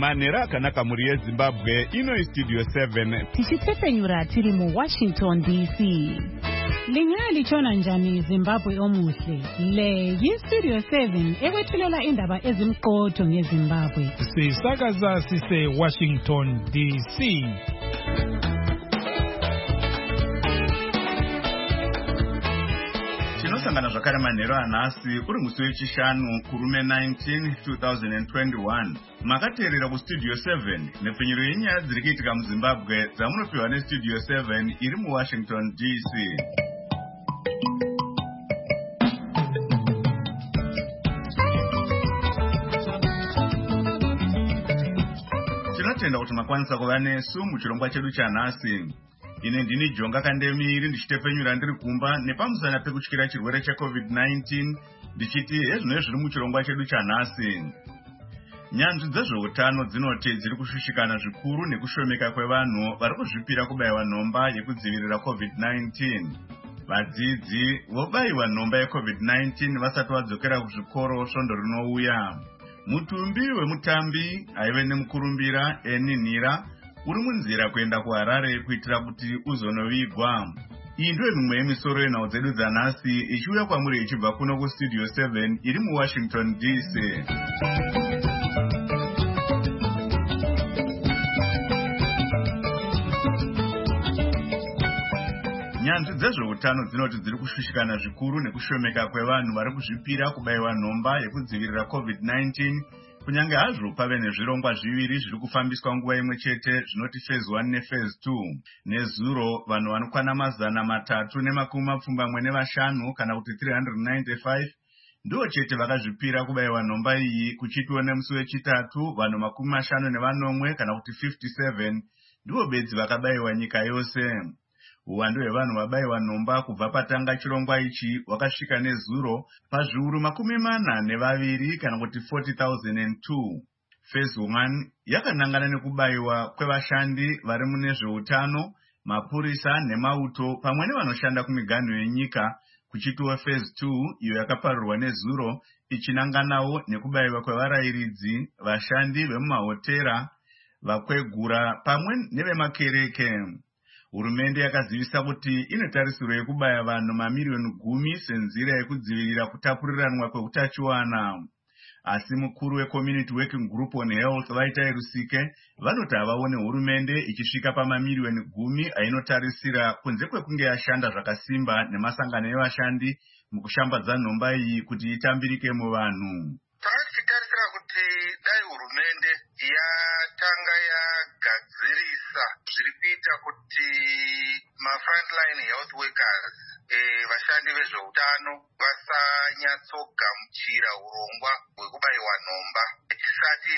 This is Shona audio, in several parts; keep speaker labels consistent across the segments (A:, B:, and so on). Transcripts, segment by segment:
A: manhero akanaka muri yeZimbabwe. Ino Studio 7
B: tichitsepenyura tiri mu Washington DC. Lingali chona njani Zimbabwe omuhle. Le Studio 7 ekwethulela indaba ezimqotho ngeZimbabwe.
C: Sisakaza sise Washington DC.
A: Tinosangana zvakare manhero anhasi uri musi wechishanu kurume 19 2021. Makateerera kuStudio 7 nepfenyuro yenyaya dziri kuitika muZimbabwe dzamunopiwa neStudio 7 iri muWashington DC. Tinotenda kuti makwanisa kuva nesu muchirongwa chedu chanhasi. Ine ndini Jonga Kandemiri ndichitepfenyura ndiri kumba nepamusana pekutyira chirwere cheCovid-19 ndichiti hezvino zviri muchirongwa chedu chanhasi. Nyanzvi dzezveutano dzinoti dziri kushushikana zvikuru nekushomeka kwevanhu vari kuzvipira kubayiwa nhomba yekudzivirira COVID-19. Vadzidzi vobayiwa nhomba yeCovid-19 vasati vadzokera kuzvikoro svondo rinouya. Mutumbi wemutambi aive nemukurumbira Eninhira uri munzira kuenda kuHarare kuitira kuti uzonovigwa. Iyi ndiyo mimwe yemisoro yenhau dzedu dzanhasi ichiuya kwamuri ichibva kuno kuStudio 7 iri muWashington DC. Nyanzvi dzezveutano dzinoti dziri kushushikana zvikuru nekushomeka kwevanhu vari kuzvipira kubayiwa nhomba yekudzivirira COVID-19 kunyange hazvo pave nezvirongwa zviviri zviri kufambiswa nguva imwe chete zvinoti phase 1 nephase 2. Nezuro vanhu vanokwana 375 kana kuti 395 ndivo chete vakazvipira kubayiwa nhomba iyi, kuchitiwo nemusi wechitatu vanhu 50 kana kuti 57 ndivo bedzi vakabayiwa nyika yose. Uwandu hwevanhu vabayiwa nhomba kubva patanga chirongwa ichi wakasvika nezuro pazviuru 42 kana kuti 40,002. Phase 1 yakanangana nekubayiwa kwevashandi vari mune zveutano, mapurisa nemauto pamwe nevanoshanda kumiganho yenyika, kuchitiwa phase 2 iyo yakaparirwa nezuro ichinanganawo nekubayiwa kwevarayiridzi, vashandi vemumahotera, vakwegura pamwe nevemakereke. Hurumende yakazivisa kuti inotarisirwa yekubaya vanhu mamiliyoni 10 senzira yekudzivirira kutapuriranwa kweutachiwana. Asi mukuru weCommunity Working Group on Health Vaitai Rusike vanoti havaone hurumende ichisvika pamamiliyoni 10 ainotarisira kunze kwekunge yashanda zvakasimba nemasangano evashandi mukushambadza nhomba iyi kuti itambirike muvanhu.
D: Tichitarisira kuti dai hurumende yatanga yagadzirisa zviri kuita kuti mafrontline health workers vashandi vezveutano vasanyatsogamuchira urongwa hwekubayiwa nhomba tisati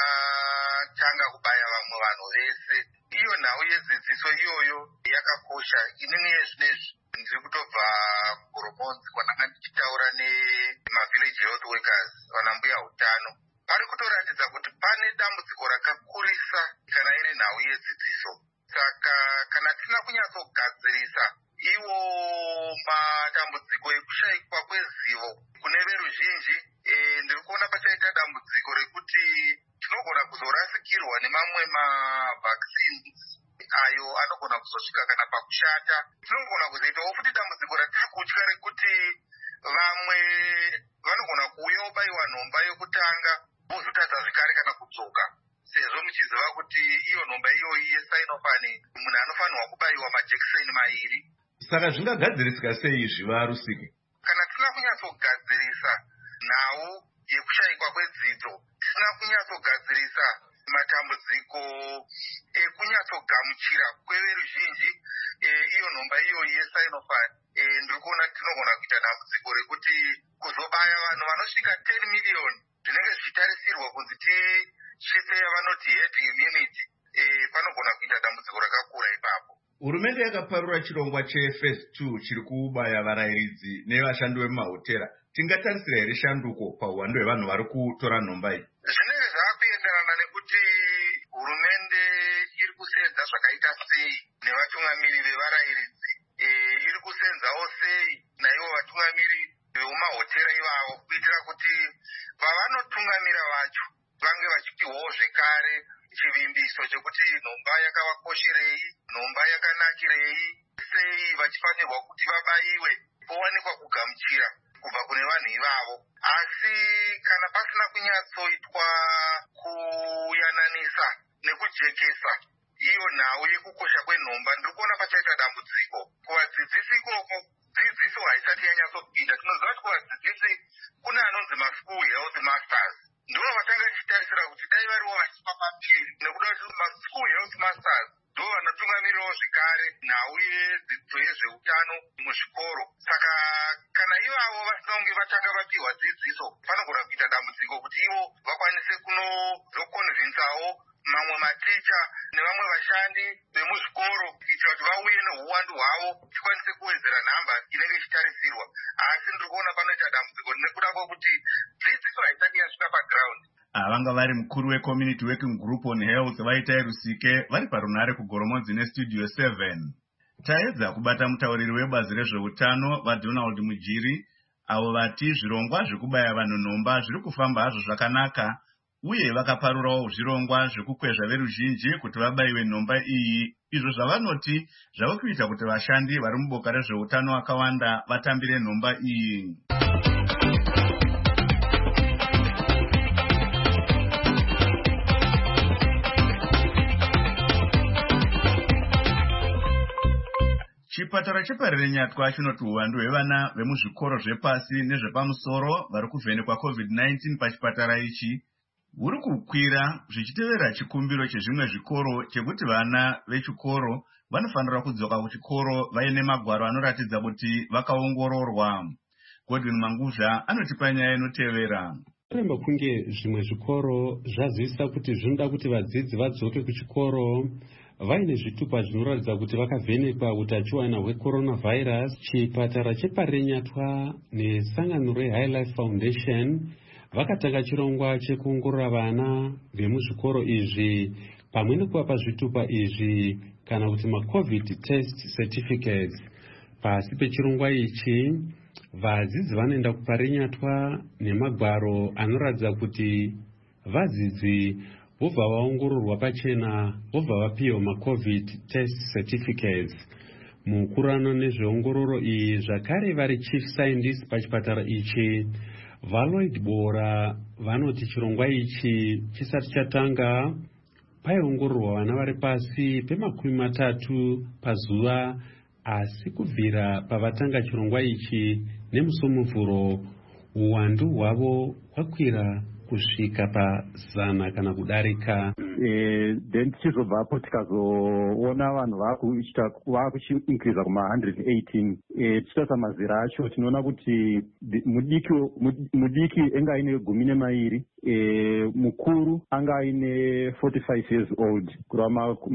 D: tatanga kubaya vamwe vanhu vese. Iyo nhau yedzidziso iyoyo yakakosha. Inini yezvinezvi ndiri kutobva kuGoromonzi kwananga ndichitaura nemavillage health workers, vanambuya utano. Pari kutoratidza kuti pane dambudziko rakakurisa kana iri nhau yedzidziso. Saka kana tisina kunyatsogadzirisa iwo matambudziko ekushayikwa kwezivo kune veruzhinji, ndiri kuona pachaita dambudziko rekuti tinogona kuzorasikirwa nemamwe mavaccines ayo anogona kuzosvika kana pakushata. Tinogona kuzoitawo futi dambudziko ratakutya rekuti vamwe vanogona kuuya wobayiwa nhomba yokutanga vozotadza zvekare kana kudzoka, sezvo muchiziva kuti iyo nhomba iyoyi yeSinopharm munhu anofanirwa kubayiwa majekiseni 2.
A: Saka zvingagadzirisika sei izvi Rusike?
D: Kana tisina kunyatsogadzirisa nhau yekushayikwa kwedzidzo, tisina kunyatsogadzirisa matambudziko ekunyatsogamuchira kweveruzhinji iyo nhomba iyoyi yeSinopharm, ndiri kuona tinogona kuita dambudziko rekuti kuzobaya vanhu vanosvika 10 miliyoni zvinenge zvichitarisirwa kunzi tisvitse yavanoti herd immunity, panogona kuita dambudziko rakakura ipapo.
A: Hurumende yakaparura chirongwa chephase 2 chiri kubaya varayiridzi nevashandi vemumahotera. Tingatarisira here shanduko pauwandu hwevanhu vari kutora nhomba iyi?
D: Zvinenge zvaakuenderana nekuti hurumende iri kusenza zvakaita sei nevatungamiri vevarayiridzi, iri kusenzawo sei naivo vatungamiri vemumahotera ivavo, kuitira kuti vavanotungamira vacho vange vachipiwawo zvekare chivimbiso chekuti nhomba yakavakosherei, nhomba yakanakirei, sei vachifanirwa kuti vabaiwe, powanikwa kugamuchira kubva kune vanhu ivavo. Asi kana pasina kunyatsoitwa kuyananisa nekujekesa iyo nhau yekukosha kwenhomba, ndiri kuona pachaita dambudziko kuvadzidzisi. Ikoko dzidziso haisati yanyatsopinda. Tinoziva kuti kuvadzidzisi kuna anonzi maschool health masters, ndivo vatanga tichitarisira kuti dai variwo vachipa papiri, nekuda kuti maschool health masters ndivo vanotungamirirawo zvekare nhau yedzidzo yezveutano muzvikoro. Saka kana ivavo vasina kunge vatanga vapiwa dzidziso, panogona kuita dambudziko kuti ivo vakwanise kunozokonvinsawo mamwe maticha nevamwe vashandi vemuzvikoro kuitira kuti vauye neuwandu hwavo tikwanise kuwedzera nhamba inenge ichitarisirwa. Asi ndiri kuona panoita dambudziko nekuda kwekuti dzidziso haisati yasvika paground.
A: Vanga vari mukuru weCommunity Working Group on Health vaitai Rusike vari parunhare kuGoromodzi neStudio 7. Taedza kubata mutauriri webazi rezveutano vaDonald Mujiri, avo vati zvirongwa zvekubaya vanhu nhomba zviri kufamba hazvo zvakanaka, uye vakaparurawo zvirongwa zvekukwezva veruzhinji kuti vabayiwe nhomba iyi, izvo zvavanoti zvava kuita kuti vashandi vari muboka rezveutano vakawanda vatambire nhomba iyi. Chipatara cheparere Nyatwa chinoti uwandu hwevana vemuzvikoro zvepasi nezvepamusoro vari kuvhenekwa COVID-19 pachipatara ichi huri kukwira, zvichitevera chikumbiro chezvimwe zvikoro chekuti vana vechikoro vanofanira kudzoka kuchikoro vaine magwaro anoratidza kuti vakaongororwa. Godwin Manguzha anotipa nyaya inotevera.
E: Kuremba kunge zvimwe zvikoro zvazivisa kuti zvinoda kuti vadzidzi vadzoke kuchikoro vaine zvitupa zvinoratidza kuti vakavhenekwa utachiwana hwecoronavirus, chipatara cheparere Nyatwa nesangano reHigh Life Foundation vakatanga chirongwa chekuongorora vana vemuzvikoro izvi pamwe nekuvapa zvitupa izvi kana kuti maCovid test certificates. Pasi pechirongwa ichi vadzidzi vanoenda kuparere Nyatwa nemagwaro anoratidza kuti vadzidzi vobva vaongororwa pachena, vobva vapiwa maCovid test certificates. Mukurano nezveongororo iyi zvakare vari chief scientist pachipatara ichi Valoid Bora vanoti chirongwa ichi chisati chatanga paiongororwa vana vari pasi pe30 pazuva, asi kubvira pavatanga chirongwa ichi nemusomuvhuro uwandu hwavo hwakwira kusvika pa100 kana kudarika.
F: Then tichizobvapo tikazoona vanhu vakuchiinkriza kuma118. Tichitarisa mazera acho tinoona kuti mudiki anga aine 12, mukuru anga aine 45 years old, kureva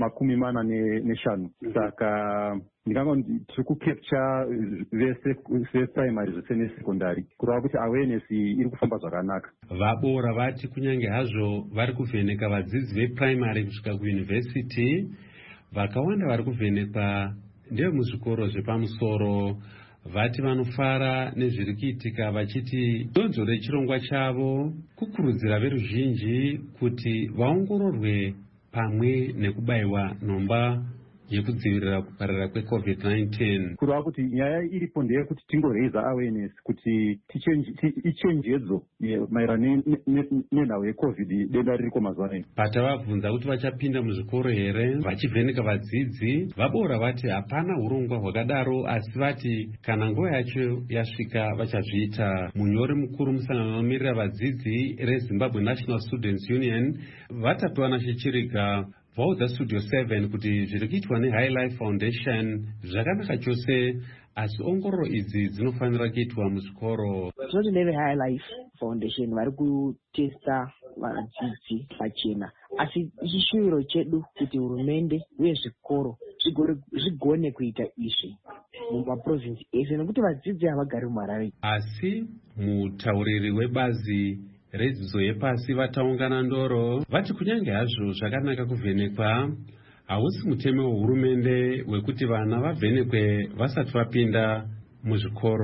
F: 45. Saka ndikanga tiri kucapture vese primary zvese nesekondari kureva kuti awareness iri kufamba zvakanaka.
E: Vabora vati kunyange hazvo vari kuvheneka vadzidzi veprimary kusvika kuuniversity, vakawanda vari kuvhenekwa ndevemuzvikoro zvepamusoro. Vati vanofara nezviri kuitika vachiti donzvo rechirongwa chavo kukurudzira veruzhinji kuti vaongororwe pamwe nekubayiwa nhomba yekudzivirira kupararira kweCovid-19.
F: Kureva kuti nyaya iripo ndeyekuti tingoraise awareness kuti ichenjedzo maererano nenhau yeCovid denda ririko mazuva ano.
E: Patavabvunza kuti vachapinda muzvikoro here vachivheneka vadzidzi, vabora vati hapana urongwa hwakadaro, asi vati kana nguva yacho yasvika vachazviita. Munyori mukuru musangano unomirira vadzidzi reZimbabwe National Students Union vatapiwa naChechiriga vaudza Studio 7 kuti zviri kuitwa neHigh Life Foundation zvakanaka chose, asi ongororo idzi dzinofanira kuitwa muzvikoro.
G: Tinoti neveHigh Life Foundation vari kutesta vadzidzi pachena, asi chishuviro chedu kuti hurumende uye zvikoro zvigone kuita izvi mumaprovinsi ese, nekuti vadzidzi havagari muHarare.
E: Asi mutauriri webazi redzidzo yepasi vataungana ndoro vati kunyange hazvo zvakanaka kuvhenekwa, hausi mutemo wehurumende wekuti vana vavhenekwe vasati vapinda muzvikoro.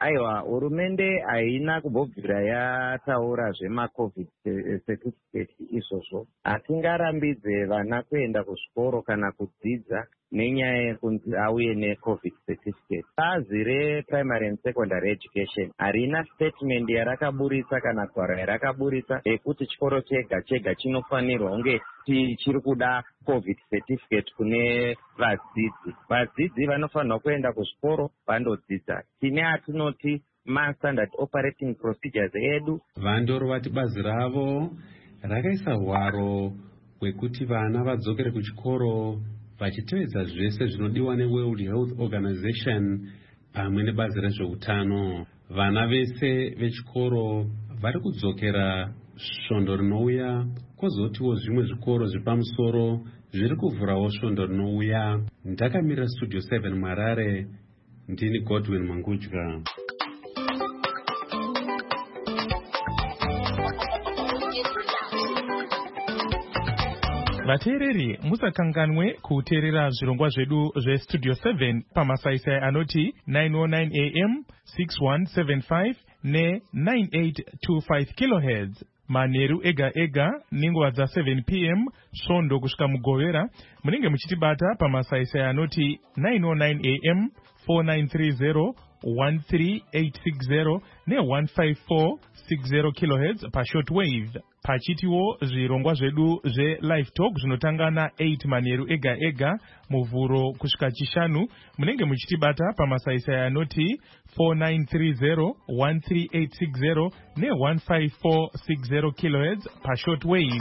H: Aiwa, hurumende haina kubvira yataura zvemacovid certificate izvozvo. Asi ngarambidze vana kuenda kuzvikoro kana kudzidza nenyaya yekunzi auye necovid certificate. Bazi reprimary and secondary education harina statement yarakaburitsa kana gwaro yarakaburitsa ekuti chikoro chega chega chinofanirwa kunge chiri kuda covid certificate kune vadzidzi. Vadzidzi vanofanirwa kuenda kuzvikoro vandodzidza. Tine atinoti ma-standard operating procedures edu.
E: Vandoro vati bazi ravo rakaisa hwaro hwekuti vana vadzokere kuchikoro vachitevedza zvese zvinodiwa neWorld Health Organization pamwe nebazi rezveutano. Vana vese vechikoro vari kudzokera svondo rinouya, kwozotiwo zvimwe zvikoro zvepamusoro zviri kuvhurawo svondo rinouya. Ndakamira Studio 7 Marare, ndini Godwin Mangudya.
C: Vateereri, musakanganwe kuteerera zvirongwa zvedu zveStudio 7 pamasaisai anoti 909 AM, 6175 ne9825 kHz. Manheru ega ega nenguva dza7 PM svondo kusvika mugovera. Munenge muchitibata pamasaisai anoti 909 AM, 4930 13860 ne15460 kHz pashortwave. Pachitiwo zvirongwa zvedu zve-live talk zvinotanga na8 manheru ega ega muvhuro kusvika chishanu. Munenge muchitibata pamasaisai anoti 4930 13860 ne15460 kHz pashortwave.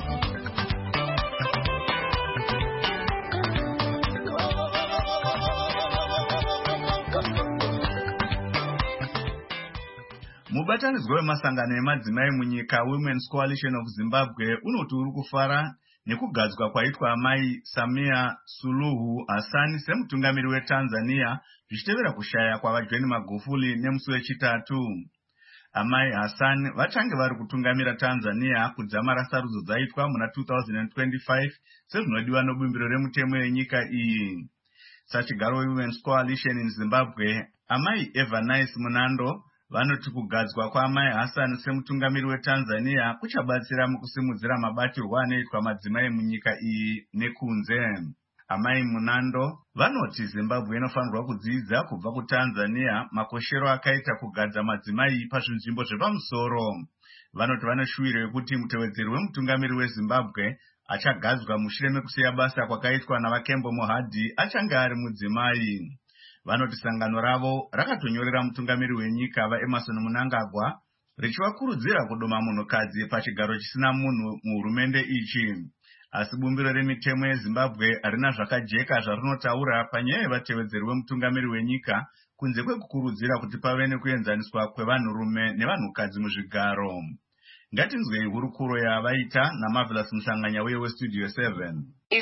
A: Mubatanidzwa wemasangano emadzimai munyika Women's Coalition of Zimbabwe unoti uri kufara nekugadzwa kwaitwa amai Samia Suluhu Hassan semutungamiri weTanzania zvichitevera kushaya kwavaJohn Magufuli nemusi wechitatu. Amai Hassan vachange vari kutungamira Tanzania kudzamara sarudzo dzaitwa muna 2025 sezvinodiwa nobumbiro remutemo yenyika iyi. Sachigaro Women's Coalition in Zimbabwe, amai Evanice Munando vanoti kugadzwa kwaamai Hassan semutungamiri weTanzania kuchabatsira mukusimudzira mabatirwo anoitwa madzimai munyika iyi nekunze. Amai Munando vanoti Zimbabwe inofanirwa kudzidza kubva kuTanzania makoshero akaita kugadza madzimai pazvinzvimbo zvepamusoro. Vanoti vanoshuwira yekuti mutevedzeri wemutungamiri weZimbabwe achagadzwa mushure mekusiya basa kwakaitwa navaKembo Mohadi achange ari mudzimai. Vanoti sangano ravo rakatonyorera mutungamiri wenyika vaEmerson Mnangagwa richivakurudzira kudoma munhukadzi pachigaro chisina munhu muhurumende ichi. Asi bumbiro remitemo yeZimbabwe harina zvakajeka zvarinotaura panyaya yevatevedzeri wemutungamiri wenyika kunze kwekukurudzira kuti pave nekuenzaniswa kwevanhurume nevanhukadzi muzvigaro. Ngatinzwei hurukuro yavaita naMarvelous Musanganya uye weStudio 7.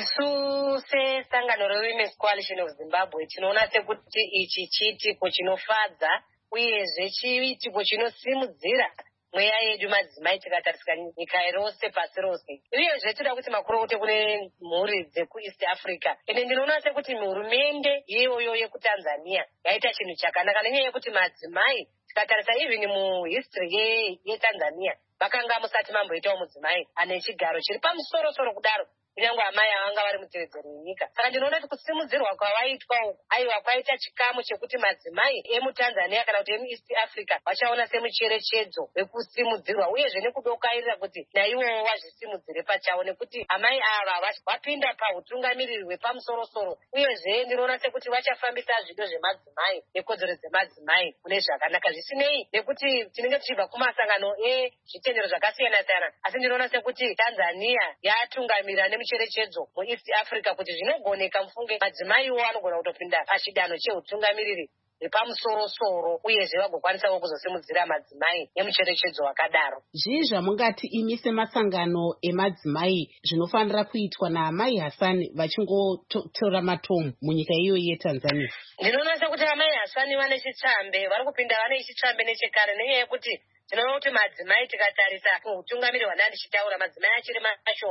I: Isu sesangano reWomen's Coalition of Zimbabwe tinoona sekuti ichi chiitiko chinofadza uyezve chiitiko chinosimudzira mweya yedu madzimai tikatarisika nyika rose pasi rose. Uyezve toda kuti makurukota kune mhuri dzekuEast Africa. Ende ndinoona sekuti hurumende iyoyo yekuTanzania yaita chinhu chakanaka nenyaya yekuti madzimai tikatarisa even muhistory yeTanzania vakanga musati mamboitawo mudzimai ane chigaro chiri pamusoro-soro kudaro kunyange amai avanga vari mutevedzeri wenyika. Saka ndinoona kuti kusimudzirwa kwavaitwa uku aiwa kwaita chikamu chekuti madzimai emuTanzania kana kuti emuEast Africa vachaona semucherechedzo wekusimudzirwa uyezve nekudokairira kuti naivowo vazvisimudzire pachavo nekuti amai ava vapinda pautungamiriri hwepamusoro-soro. Uyezve ndinoona sekuti vachafambisa zvido zvemadzimai nekodzero dzemadzimai kune zvakanaka zvisinei nekuti tinenge tichibva kumasangano ezvitendero zvakasiyana-siyana. Asi ndinoona sekuti Tanzania yatungamira nemucherechedzo muEast Africa kuti zvinogoneka mufunge madzimaiwo anogona kutopinda pachidanho cheutungamiriri repamusoro-soro uyezve vagokwanisawo kuzosimudzira madzimai nemucherechedzo wakadaro.
B: Zvii zvamungati imi semasangano emadzimai zvinofanira kuitwa naamai Hassan vachingotora matomu munyika iyoyi yeTanzania?
I: Ndinoona sekuti amai Hassan vane chitsvambe, vari kupinda vane chitsvambe nechekare nenyaya yekuti tinoona kuti madzimai tikatarisa utungamiri hwandandichitaura madzimai achiri mashoma.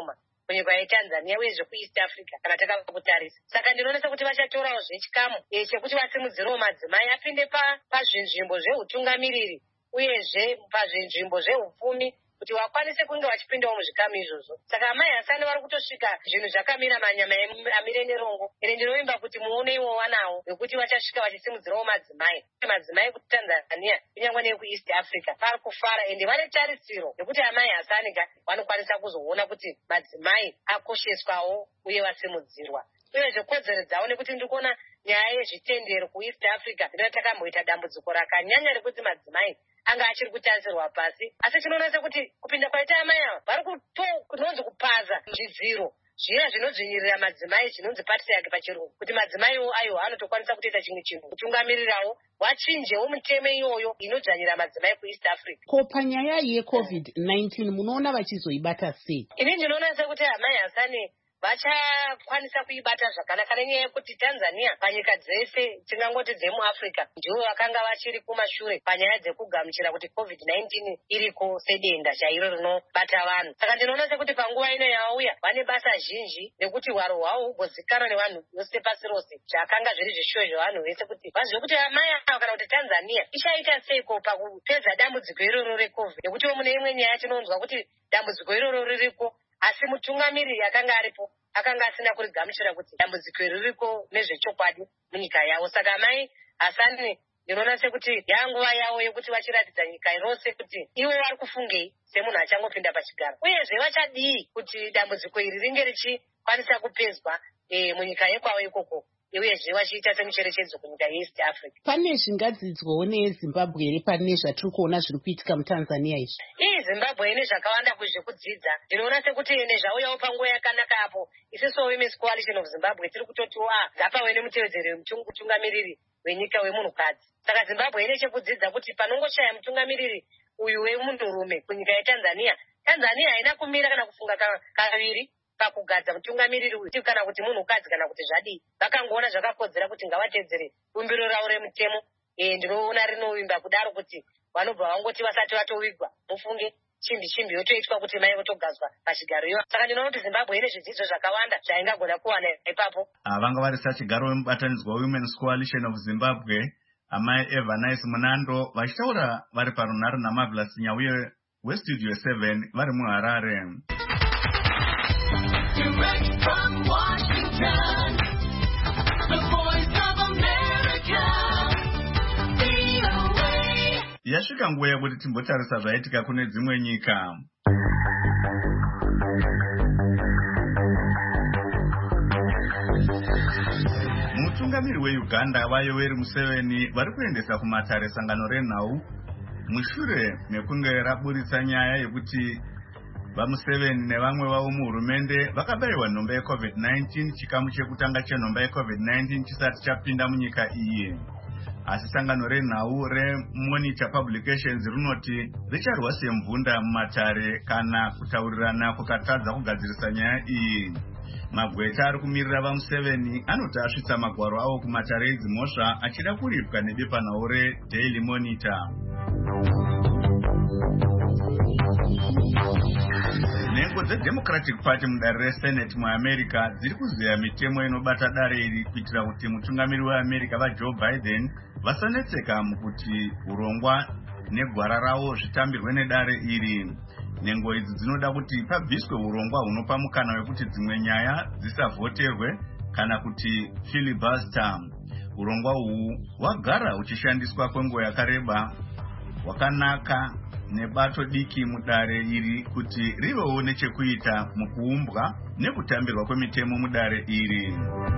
I: kunyika yeTanzania uyezve kuEast Africa kana takakutarisa. Saka ndinoona sekuti vachatorawo zvechikamu chekuti vasimudzirewo madzimai apinde pazvinzvimbo zveutungamiriri uyezve pazvinzvimbo zveupfumi kuti wakwanise kunge vachipindawo muzvikamu izvozvo. Saka amai Hasani vari kutosvika zvinhu zvakamira manyama amire nerongo. Ine ndinovimba kuti muone iwowa nawo nekuti vachasvika vachisimudzirawo madzimai kuTanzania kunyangwe nekuEast Africa vari kufara ende vane tarisiro nekuti amai Hasani vanokwanisa kuzoona kuti madzimai akosheswawo uye vasimudzirwa uyezve kodzero dzavo, nekuti ndiri kuona nyaya yezvitendero kuEast Africa ndinoti takamboita dambudziko rakanyanya rekuti madzimai anga achiri kutarisirwa pasi. Asi tinoona sekuti kupinda kwaita amai ava vari kunonzi kupaza zvidziro zviya zvinodzvinyirira madzimai zvinonzi patriarchy pachirungu, kuti madzimai ayo anotokwanisa kutoita chimwe chinhu kutungamirirawo wachinjewo mitemo iyoyo inodzvanyira madzimai kuEast Africa.
J: Ko panyaya yeCovid-19 munoona vachizoibata sei?
I: Ini ndinoona sekuti amai Hasani vachakwanisa kuibata zvakanaka nenyaya yekuti Tanzania panyika dzese tingangoti dzemuAfrica ndivo vakanga vachiri kumashure panyaya dzekugamuchira kuti COVID-19 iriko sedenda chairo rinobata vanhu. Saka ndinoona sekuti panguva ino yauya vane basa zhinji nekuti hwaro hwavo hugozikanwa nevanhu vose pasi rose, zvakanga zviri zvishuwo zvevanhu vese kuti vazive kuti amai ava kana kuti Tanzania ichaita seiko pakupedza dambudziko iroro reCovid, nekuti mune imwe nyaya tinonzwa kuti dambudziko iroro ririko asi mutungamiriri akanga aripo akanga asina kurigamuchira kuti dambudziko ririko nezvechokwadi munyika yavo. Saka amai Hasani ndinoona sekuti yanguva yavo yekuti vachiratidza nyika rose kuti ivo vari kufungei semunhu achangopinda pachigaro, uyezve vachadii kuti dambudziko iri ringe richikwanisa kupedzwa munyika yekwavo ikoko, uyezve vachiita semucherechedzo kunyika yeEast Africa.
J: Pane zvingadzidzwawo neZimbabwe here pane zvatiri kuona zviri kuitika muTanzania izvi?
I: Zimbabwe ine zvakawanda kuzvekudzidza. Ndinoona sekuti nezvauyawo panguva yakanaka apo isusu Women's Coalition of Zimbabwe tiri kutotiwa dzapave nemutevedzeri mutungamiriri wenyika wemunhukadzi. Saka Zimbabwe ine chekudzidza kuti panongoshaya mutungamiriri uyu wemunhurume kunyika yeTanzania, Tanzania haina kumira kana kufunga kaviri pakugadza mutungamiriri uyu kana kuti munhukadzi kana kuti zvadii. Vakangoona zvakakodzera kuti ngavatedzere bumbiro ravo remutemo. Ndinoona rinovimba kudaro kuti vanobva vangoti vasati vatovigwa mufunge chimbi yotoitwa kuti mai votogadzwa pachigaro iyo. Saka ndinoona kuti Zimbabwe ine zvidzidzo zvakawanda zvaingagona kuwana ipapo.
A: Vanga vari sachigaro wemubatanidzwa Women's Coalition of Zimbabwe amai Evanice Munando vachitaura vari parunhare naMarvelous Nyauye weStudio 7 vari muHarare.
K: Direct from Washington, the voice of America, VOA.
A: Yasvika nguva yekuti timbotarisa zvaitika kune dzimwe nyika. Mutungamiri weUganda vaYoweri Museveni vari kuendesa kumatare sangano renhau mushure mekunge raburitsa nyaya yekuti vaMuseveni nevamwe vavo muhurumende vakabayiwa nhomba yeCovid-19 chikamu chekutanga chenhomba yeCovid-19 chisati chapinda munyika iyi. Asi sangano renhau reMonitor Publications rinoti richarwa semvunda mumatare kana kutaurirana kukatadza kugadzirisa nyaya iyi. Magweta ari kumirira vaMuseveni anoti asvitsa magwaro avo kumatare edzimhosva achida kuripwa nebepanhau reDaily Monitor. Nhengo dzeDemocratic Party mudare reSenate muAmerica dziri kuzeya mitemo inobata dare iri kuitira kuti mutungamiri weAmerica vaJoe Biden vasanetseka mukuti urongwa negwara ravo zvitambirwe nedare iri. Nhengo idzi dzinoda kuti pabviswe urongwa hunopa mukana wekuti dzimwe nyaya dzisavhoterwe kana kuti filibuster. Urongwa uhu hwagara huchishandiswa kwenguva yakareba, hwakanaka nebato diki mudare iri kuti rivewo nechekuita mukuumbwa nekutambirwa kwemitemo mudare iri.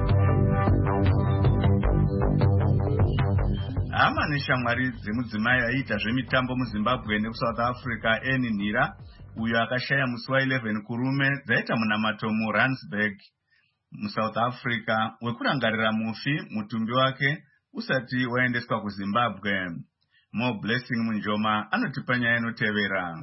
A: Hama neshamwari dzemudzimai aiita zvemitambo muZimbabwe nekuSouth Africa Annie Nhira uyo akashaya musi wa11 kurume dzaita munamato muRandsburg muSouth Africa wekurangarira mufi mutumbi wake usati waendeswa kuZimbabwe. More Blessing Munjoma anotipa nyaya inotevera.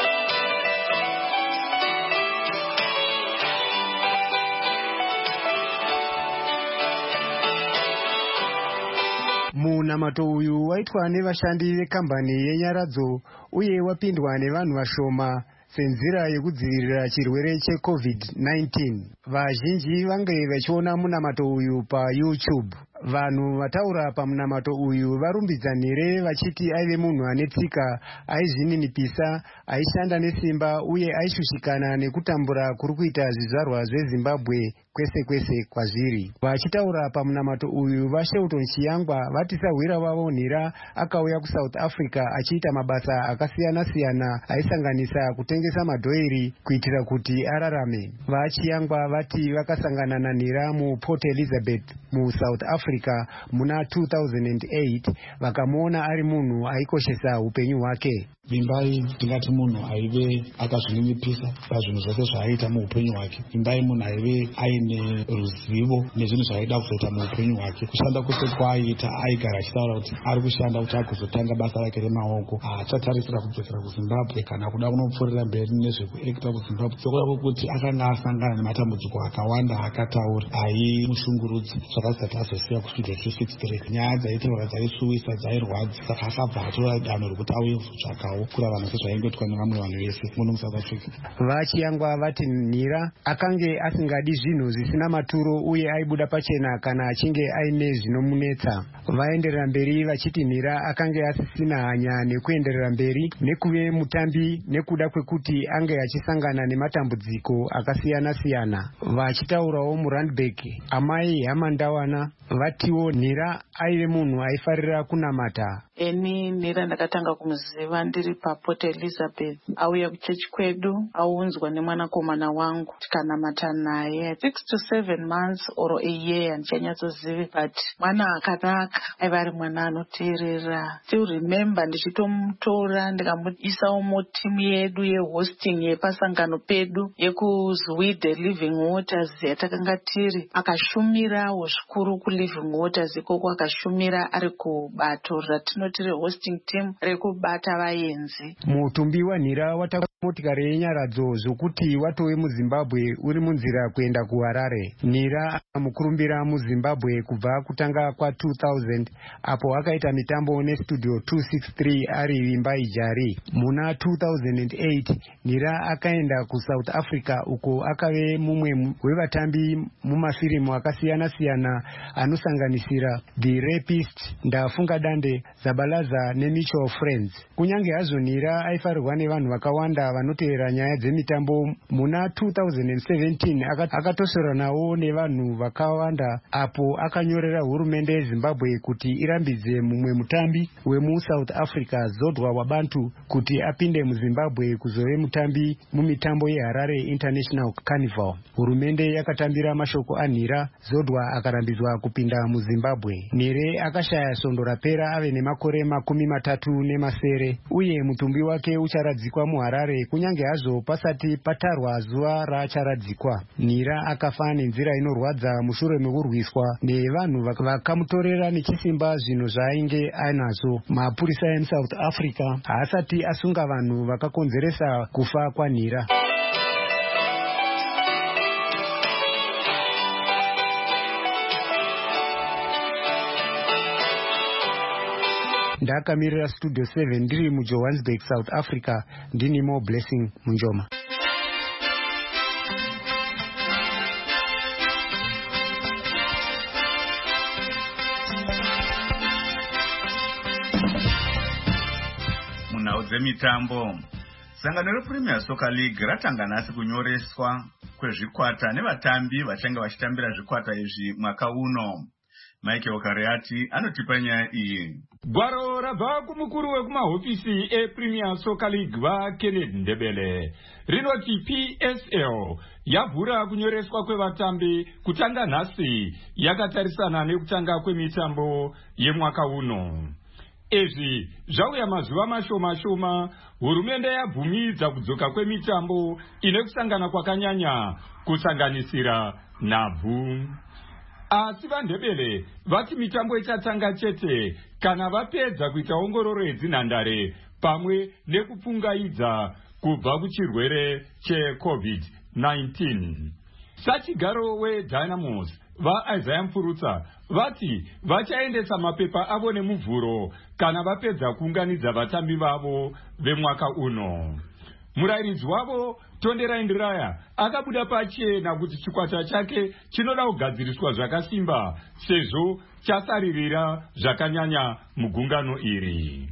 L: Munamato uyu waitwa nevashandi vekambani yenyaradzo uye wapindwa nevanhu vashoma senzira yekudzivirira chirwere cheCovid-19. Vazhinji vange vachiona munamato uyu paYouTube. Vanhu vataura pamunamato uyu varumbidzanire vachiti aive munhu ane tsika, aizvininipisa, aishanda nesimba uye aishushikana nekutambura kuri kuita zvizvarwa zveZimbabwe kwese kwese kwazviri. Vachitaura pamunamato uyu, vaShelton Chiyangwa vati sahwira wavo Nhira akauya kuSouth Africa achiita mabasa akasiyana-siyana aisanganisa kutengesa madhoiri kuitira kuti ararame. VaChiyangwa vati vakasangana naNhira muPort Elizabeth muSouth Africa muna 2008 vakamuona ari munhu aikoshesa upenyu hwake.
M: Imbai ndingati munhu aive akazvininipisa pazvinhu zvose zvaaita muupenyu hwake. Imbai munhu aive aine ruzivo nezvinhu zvaaida kuzoita muupenyu hwake. Kushanda kwose kwaaiita aigara achitaura kuti ari kushanda kuti agozotanga basa rake remaoko. Achatarisira kudzokera kuZimbabwe kana kuda kunopfuurira mberi nezvekuekita kuZimbabwe. Sekuda kwokuti akanga asangana nematambudziko akawanda akataura aimushungurudza zvakasati azosiya kustudio 263. Nyaya dzaitaura dzaisuwisa, dzairwadza, saka akabva atora danho rekuti auye kuzotsvakawo kurarama sezvaingoitwa nevamwe vanhu vese muno muSouth Africa. VaChiyangwa vati Nhira akange asingadi zvinhu zvisina maturo uye aibuda pachena kana achinge aine zvinomunetsa. Vaenderera mberi vachiti Nhira akange asisina hanya nekuenderera mberi nekuve mutambi nekuda kwekuti ange achisangana nematambudziko akasiyana-siyana. Vachitaurawo muRandburg, amai Hamandawana vatiwo Nhira aive munhu aifarira kunamata.
N: Eni Nhira ndakatanga kumuziva ndiri paPort Elizabeth. Auya kuchechi kwedu, aunzwa nemwanakomana wangu tikanamata naye 6 to 7 months or a year handichanyatsozivi, but mwana akanaka, aiva ari mwana anoteerera. Still remember ndichitomutora ndikamuisawo mutimu yedu yehosting yepasangano pedu yekuZwide Living Waters yatakanga tiri. Akashumirawo zvikuru kuLiving Waters, ikoko akashumira ari kubato ratinoti rehosting team rekubata vaenzi. Mutumbi waNhira watakuta motikari yenyaradzo zvokuti watove muZimbabwe uri munzira kuenda kuHarare. Nhira mukurumbira muZimbabwe kubva kutanga kwa2000 apo akaita mitambo nestudio 263 ari Imbai Jari. Muna 2008 Nhira akaenda kuSouth Africa uko akave mumwe wevatambi mumafirimu akasiyana-siyana anosanganisira The Rapist, Ndafunga Dande, Zabalaza neMutual Friends. Kunyange hazvo Nhira aifarirwa nevanhu vakawanda vanoteera nyaya dzemitambo, muna 2017 akatosoranawo nevanhu vakawanda apo akanyorera hurumende yeZimbabwe kuti irambidze mumwe mutambi wemuSouth Africa Zodwa Wabantu kuti apinde muZimbabwe kuzove mutambi mumitambo yeHarare International Carnival. Hurumende yakatambira mashoko aNhira, Zodwa akarambidzwa kupinda muZimbabwe. Nhira akashaya svondo rapera ave nemakore 37 uye mutumbi wake ucharadzikwa muHarare kunyange hazvo pasati patarwa zuva raacharadzikwa. Nhira akafa nenzira inorwadza mushure mekurwiswa nevanhu vakamutorera nechisimba zvinhu zvaainge anazvo. Mapurisa emuSouth Africa haasati asunga vanhu vakakonzeresa kufa kwaNhira. Ndakamirira studio 7 ndiri muJohannesburg, South Africa, ndini Mo Blessing Munjoma.
A: Munhau dzemitambo, sangano rePremier Soccer League ratanga nhasi kunyoreswa kwezvikwata nevatambi vachange vachitambira zvikwata izvi mwaka uno. Michael Kariati anotipa nyaya iyi.
O: Gwaro rabva kumukuru wekumahofisi ePremier Soccer League vaKenneth Ndebele rinoti PSL yavhura kunyoreswa kwevatambi kutanga nhasi yakatarisana nekutanga kwemitambo yemwaka uno. Izvi zvauya mazuva mashoma hurumende yabvumidza kudzoka kwemitambo ine kusangana kwakanyanya kusanganisira nhabvu. Asi vaNdebele vati mitambo ichatanga chete kana vapedza kuita ongororo yedzinhandare pamwe nekupfungaidza kubva kuchirwere cheCovid-19. Sachigaro weDynamos vaIsaiah Mfurutsa vati vachaendesa mapepa avo nemuvhuro kana vapedza kuunganidza vatambi vavo vemwaka uno. murairidzi wavo Tonderai Ndiraya akabuda pachena kuti chikwata chake chinoda kugadziriswa zvakasimba sezvo chasaririra zvakanyanya mugungano iri.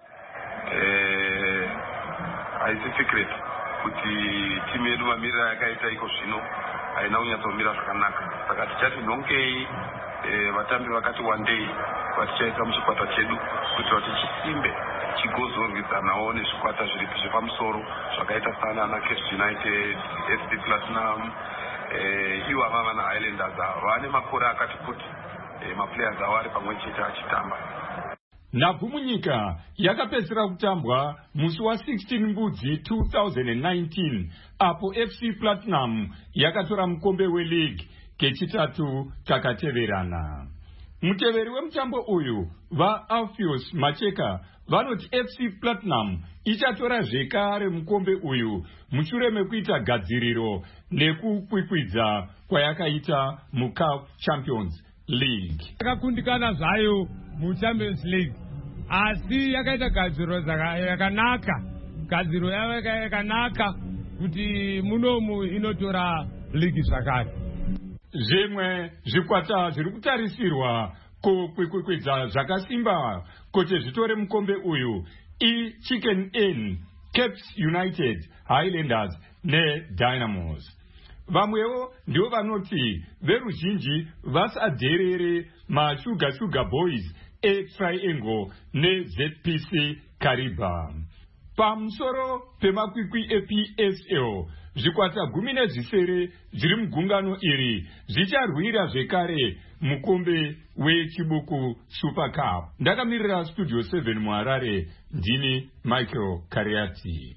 P: Haisi secret kuti timu yedu mamiriro yakaita iko zvino haina kunyatsomira zvakanaka, saka tichati nhongei vatambi vakati one day vatichaisa muchikwata chedu kuitira kuti chisimbe chigozorwidzanawo nezvikwata zviri zvepamusoro zvakaita sana ana Cape United, FC Platinum, ivo avava naHighlanders vane makore akati kuti maplayers avo ari pamwe chete achitamba.
O: Nhabvu munyika yakapedzisira kutambwa musi wa16 Mbudzi 2019 apo FC Platinum yakatora mukombe weLeague kechitatu takateverana. Muteveri wemutambo uyu vaAlpheus Macheka vanoti FC Platinum ichatora zvekare mukombe uyu mushure mekuita gadziriro nekukwikwidza kwayakaita muCAF Champions League.
Q: Yakakundikana zvayo muChampions League asi yakaita gadziriro yakanaka, gadziriro yakanaka kuti munomu inotora ligi zvakare.
O: Zvimwe zvikwata zviri kutarisirwa kukwikwidza zvakasimba kuti zvitore mukombe uyu iChicken Inn, Cape United, Highlanders neDynamos. Vamwewo ndio vanoti veruzhinji vasadherere maSugar Boys eTriangle neZPC Kariba. Pamusoro pemakwikwi ePSL, zvikwata 10 zviri mugungano iri zvicharwira zvekare mukombe wechibuku Super Cup. Ndakamirira Studio 7 muHarare, ndini Michael Kariati.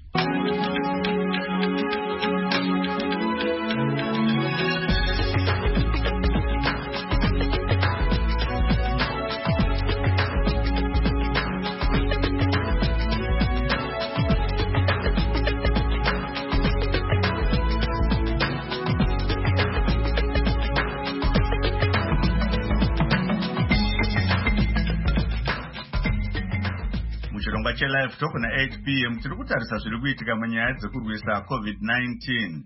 A: Live Talk na 8 p.m. tiri kutarisa zviri kuitika munyaya dzekurwisa COVID-19.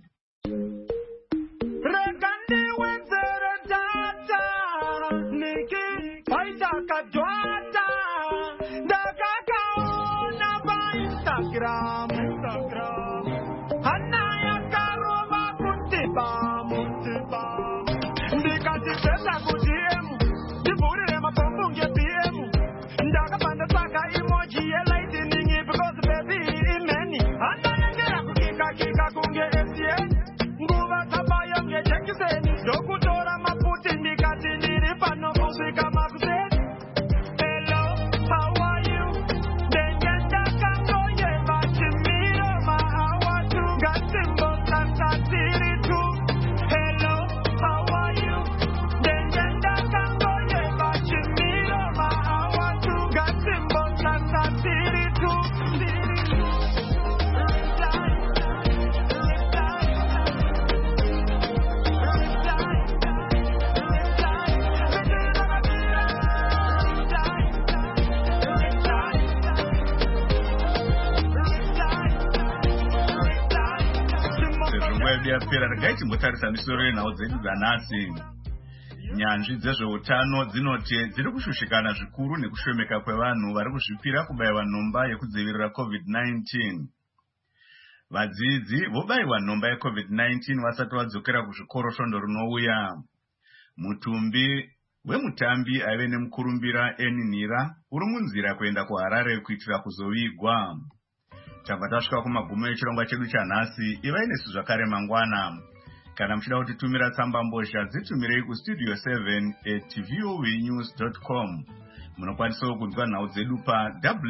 A: Regai mutarisa misoro yenhau dzedu dzanhasi. Nyanzvi dzezveutano dzinoti dziri kushushikana zvikuru nekushomeka kwevanhu vari kuzvipira kubayiwa nhomba yekudzivirira COVID-19. Vadzidzi vobayiwa nhomba yeCovid-19 vasati vadzokera kuzvikoro svondo rinouya. Mutumbi wemutambi aive nemukurumbira Eninira uri munzira kuenda kuHarare kuitira kuzovigwa. Tabva tasvika kumagumo echirongwa chedu chanhasi. Ivai nesu zvakare mangwana. Kana muchida kutitumira tsamba mbozha dzitumirei kustudio 7@voanews.com. Munokwanisawo kunzwa nhau dzedu pa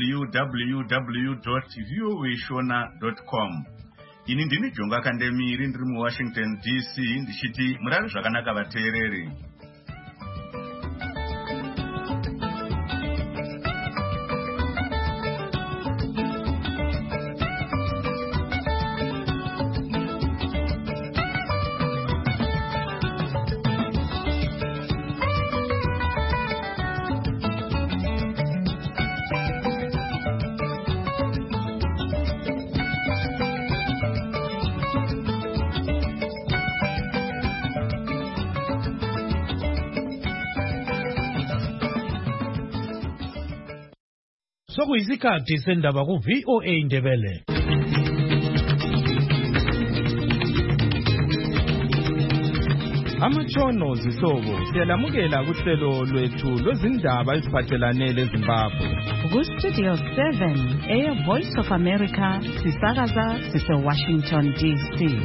A: www.voashona.com. Ini ndini Jonga Kandemiri ndiri muWashington DC ndichiti murare zvakanaka vateereri.
R: Sokuyisikhathi sendaba ku VOA Indebele.
C: Amatshono zihlobo siyalamukela kuhlelo lwethu lwezindaba eziphathelane leZimbabwe.
B: Ku-Studio 7 Voice of America sisakaza sise-Washington DC.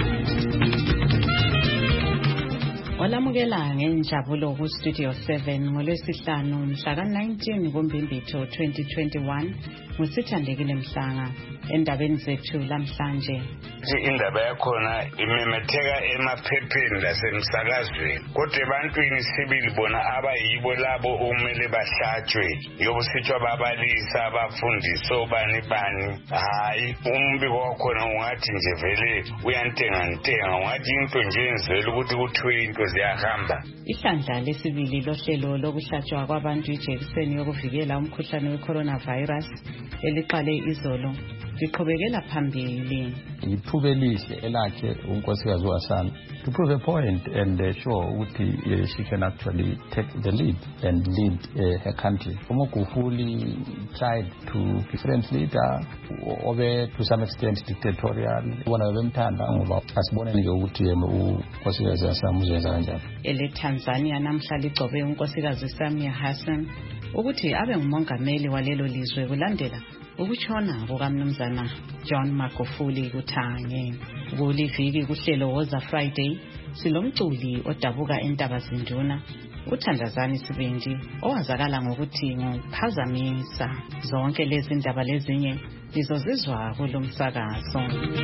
B: Olamukela ngenjabulo ku-Studio 7 ngolwesihlanu mhla ka-19 kuMbimbithi 2021 ngusithandekile Mhlanga endabeni zethu lamhlanje.
S: Indaba yakhona imemetheka emaphepheni lasemsakazweni kodwa ebantwini sibili bona abayibo labo okumele bahlatshwe yokusitshwa babalisa abafundisi obani hayi umbiko wakhona ungathi nje vele uyantenga ungathi into nje enzela ukuthi kuthiwe into ziyahamba.
B: Ihlandla lesibili lohlelo lokuhlatshwa kwabantu ijekiseni yokuvikela umkhuhlane we-coronavirus eliqale izolo liqhubekela phambili.
T: Ithuba elihle elakhe unkosikazi uHassan to prove a point and show ukuthi she can actually take the lead and lead her country. Magufuli tried to different leader obe to some extent dictatorial. Bona bemthanda ngoba asibone nje ukuthi yena unkosikazi Hassan uzenza kanjani.
B: ETanzania namhla ligcobe unkosikazi Samia Hassan ukuthi abe ngumongameli walelo lizwe kulandela ukutshona kukaMnumzana John Magufuli kuThange. Kuliviki kuhlelo Woza Friday silomculi odabuka eNtabazinduna uThandazani Sibindi owazakala ngokuthi nguphazamisa. Zonke lezi ndaba lezinye lizozizwa kulomsakazo.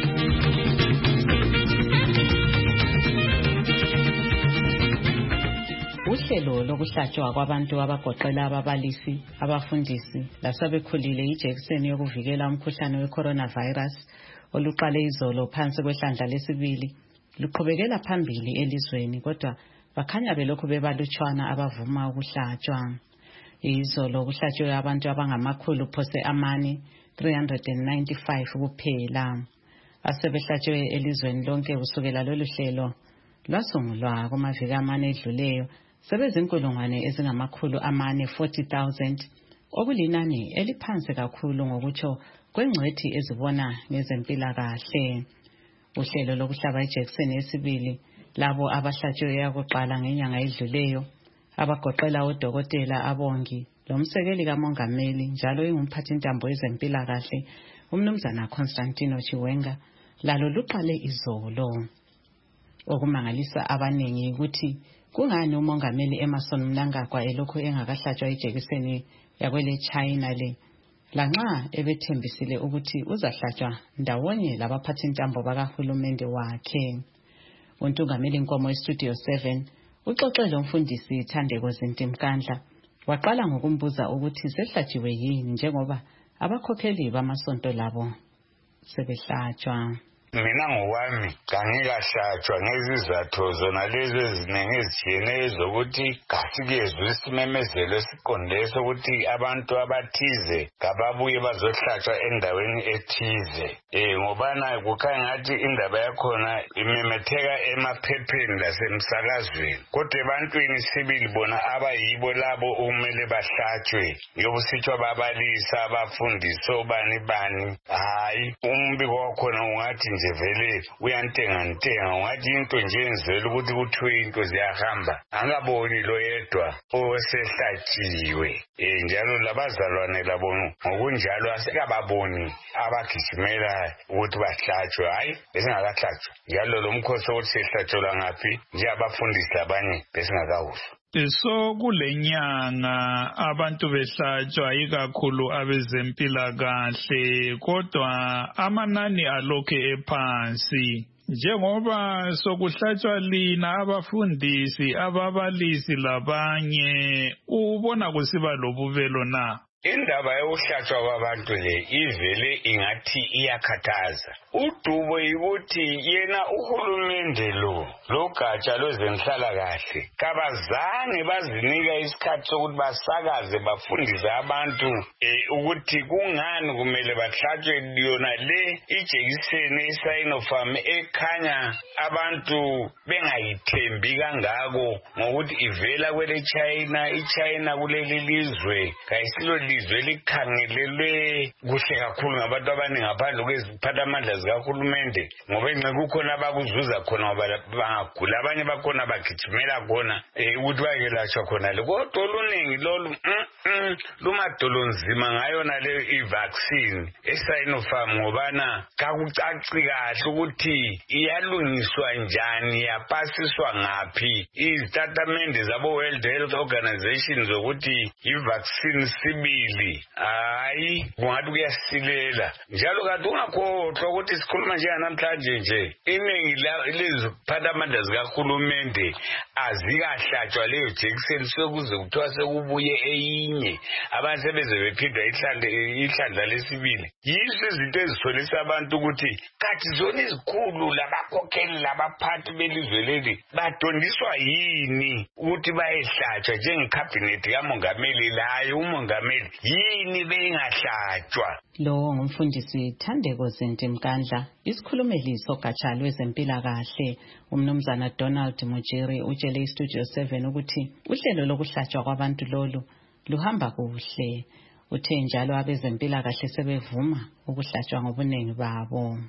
B: Uhlelo lokuhlatshwa kwabantu abagoqela ababalisi, abafundisi lasebekhulile ijekiseni yokuvikela umkhuhlane we-coronavirus oluqale izolo phansi kwehlandla lesibili luqhubekela phambili elizweni kodwa bakhanya belokhu bebalutshwana abavuma ukuhlatshwa. Izolo kuhlatshwe abantu abangamakhulu phose amane 395 kuphela asebehlatshwe elizweni lonke kusukela lolu hlelo lwasungulwa kumaviki amane edluleyo. Sebezinkulungwane ezingamakhulu amane 40,000 okulinani eliphansi kakhulu ngokutsho kwengcwethi ezibona ngezempilakahle. Uhlelo lokuhlaba ijekiseni yesibili labo abahlatshwe yakuqala ngenyanga edluleyo abagoqela odokotela, abongi lomsekeli kamongameli njalo ingumphathintambo wezempilakahle uMnumzana Constantino Chiwenga lalo luqale izolo. Okumangalisa abaningi ukuthi kungani umongameli Emmerson Mnangagwa elokhu engakahlatshwa ijekiseni yakwele China le lanxa ebethembisile ukuthi uzahlatshwa ndawonye labaphathintambo bakahulumende wakhe. Untungameli Nkomo eStudio 7 uxoxele umfundisi Thandeko Zintimkandla waqala ngokumbuza ukuthi sehlatshiwe yini njengoba abakhokheli bamasonto labo sebehlatshwa.
S: Mina ngowami kangikahlatshwa ngezizathu zona lezi eziningi ezitshiyeneyo zokuthi kasikezwe isimemezelo esiqonde sokuthi abantu abathize kababuye bazohlatshwa endaweni ethize. Ngobana kukhanya ngathi indaba yakhona imemetheka emaphepheni lasemsakazweni kodwa ebantwini sibili bona abayibo labo okumele bahlatshwe yokusitshwa babalisa abafundisi obani hayi umbiko wakhona ungathi nje vele uyantenga ungathi into nje enzela ukuthi kuthiwe into ziyahamba. Angaboni lo yedwa osehlatshiwe njalo labazalwane labo ngokunjalo asekababoni abagijimela ukuthi bahlatshwe hayi besingakahlatshwa njalo lo mkhosi wokuthi sehlatshelwa ngaphi nje abafundisi labanye besingakawuzwa.
U: So kulenyanga abantu behlatshwa ikakhulu abezempilakahle kodwa amanani alokhu ephansi. Njengoba sokuhlatshwa lina abafundisi, ababalisi labanye, ubona kusiba lobuvelo na?
S: Indaba yokuhlatshwa kwabantu le ivele ingathi iyakhathaza. Udubo yikuthi yena uhulumende lo gatsha lwezenhlalakahle kabazange bazinika isikhathi sokuthi basakaze bafundise abantu ukuthi kungani kumele bahlatshwe yona le ijekiseni eSinopharm ekhanya abantu bengayithembi kangako ngokuthi ivela kwele China. iChina kuleli lizwe kayisilo lizwe likhangelelwe kuhle kakhulu ngabantu abaningi ngaphandle kweziphathamandla zikahulumende ngoba enxe kukhona abakuzuza khona ngoba bangagula abanye bakhona bagijimela khona ukuthi bayelatshwa khona le kodwa oluningi lolu lumadolo nzima ngayona le i-vaccine eSinopharm ngobana kakucaci kahle ukuthi iyalungiswa njani yapasiswa ngaphi izitatimende zabo World Health Organization zokuthi i-vaccine sibili hayi kungathi kuyasilela njalo kanti ungakhohlwa ukuthi sikhuluma njenganamhlanje nje iningi leziphathamandla zikahulumende azikahlatshwa leyo jekiseni sokuze kuthiwa sekubuye eyinye abantu sebeze bephindwa ihlandla lesibili yizo izinto ezitholisa abantu ukuthi kathi zona izikhulu labakhokheli labaphathi belizwe leli badondiswa yini ukuthi bayehlatshwa njengekhabhinethi kamongameli layo umongameli yini bengahlatshwa.
D: Lo ngumfundisi Thandeko Zinti Mkandla, isikhulumeli sogatsha lwezempilakahle umnumzana Donald Mujeri utshele iStudio 7 ukuthi uhlelo lokuhlatshwa kwabantu lolu luhamba kuhle. Uthe njalo abezempilakahle sebevuma ukuhlatshwa ngobunengi babo.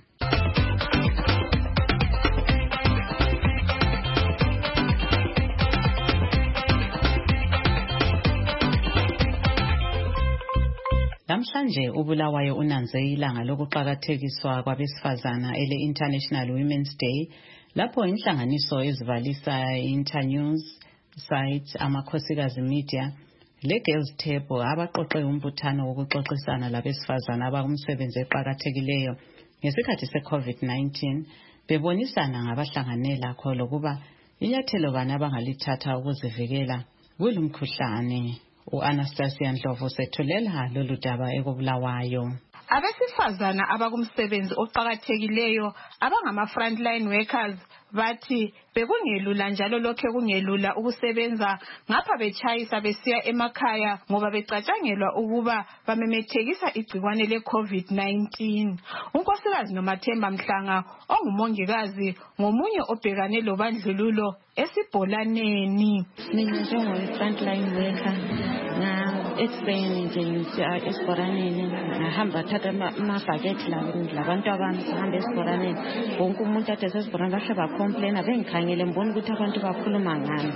D: Namhlanje uBulawayo unanze ilanga lokuqakathekiswa kwabesifazana ele-International Women's Day lapho inhlanganiso ezibalisa Internews site amakhosikazi media le-Girls Table abaqoqe umbuthano wokuxoxisana labesifazana abakumsebenzi eqakathekileyo ngesikhathi se-COVID-19 bebonisana ngabahlanganela kho lokuba inyathelo bani abangalithatha ukuzivikela kulumkhuhlane. U-Anastasia Ndlovu sethulela lolu daba ekubulawayo.
V: Abesifazana abakumsebenzi oqakathekileyo abangama-frontline workers bathi bekungelula njalo lokhe kungelula ukusebenza ngapha betshayisa besiya emakhaya ngoba becatshangelwa ukuba bamemethekisa igcikwane le-COVID-19. Unkosikazi Nomathemba Mhlanga ongumongikazi ngomunye obhekane lobandlululo esibholaneni.
W: Mina njengo-frontline worker ekuseni nje ngisiya esibhoraneni ngahamba thatha amabhakethi labantu abami sihamba esibhoraneni wonke umuntu ade sesibhoraneni bahle bacomplaina bengikhangele mbona ukuthi abantu bakhuluma ngani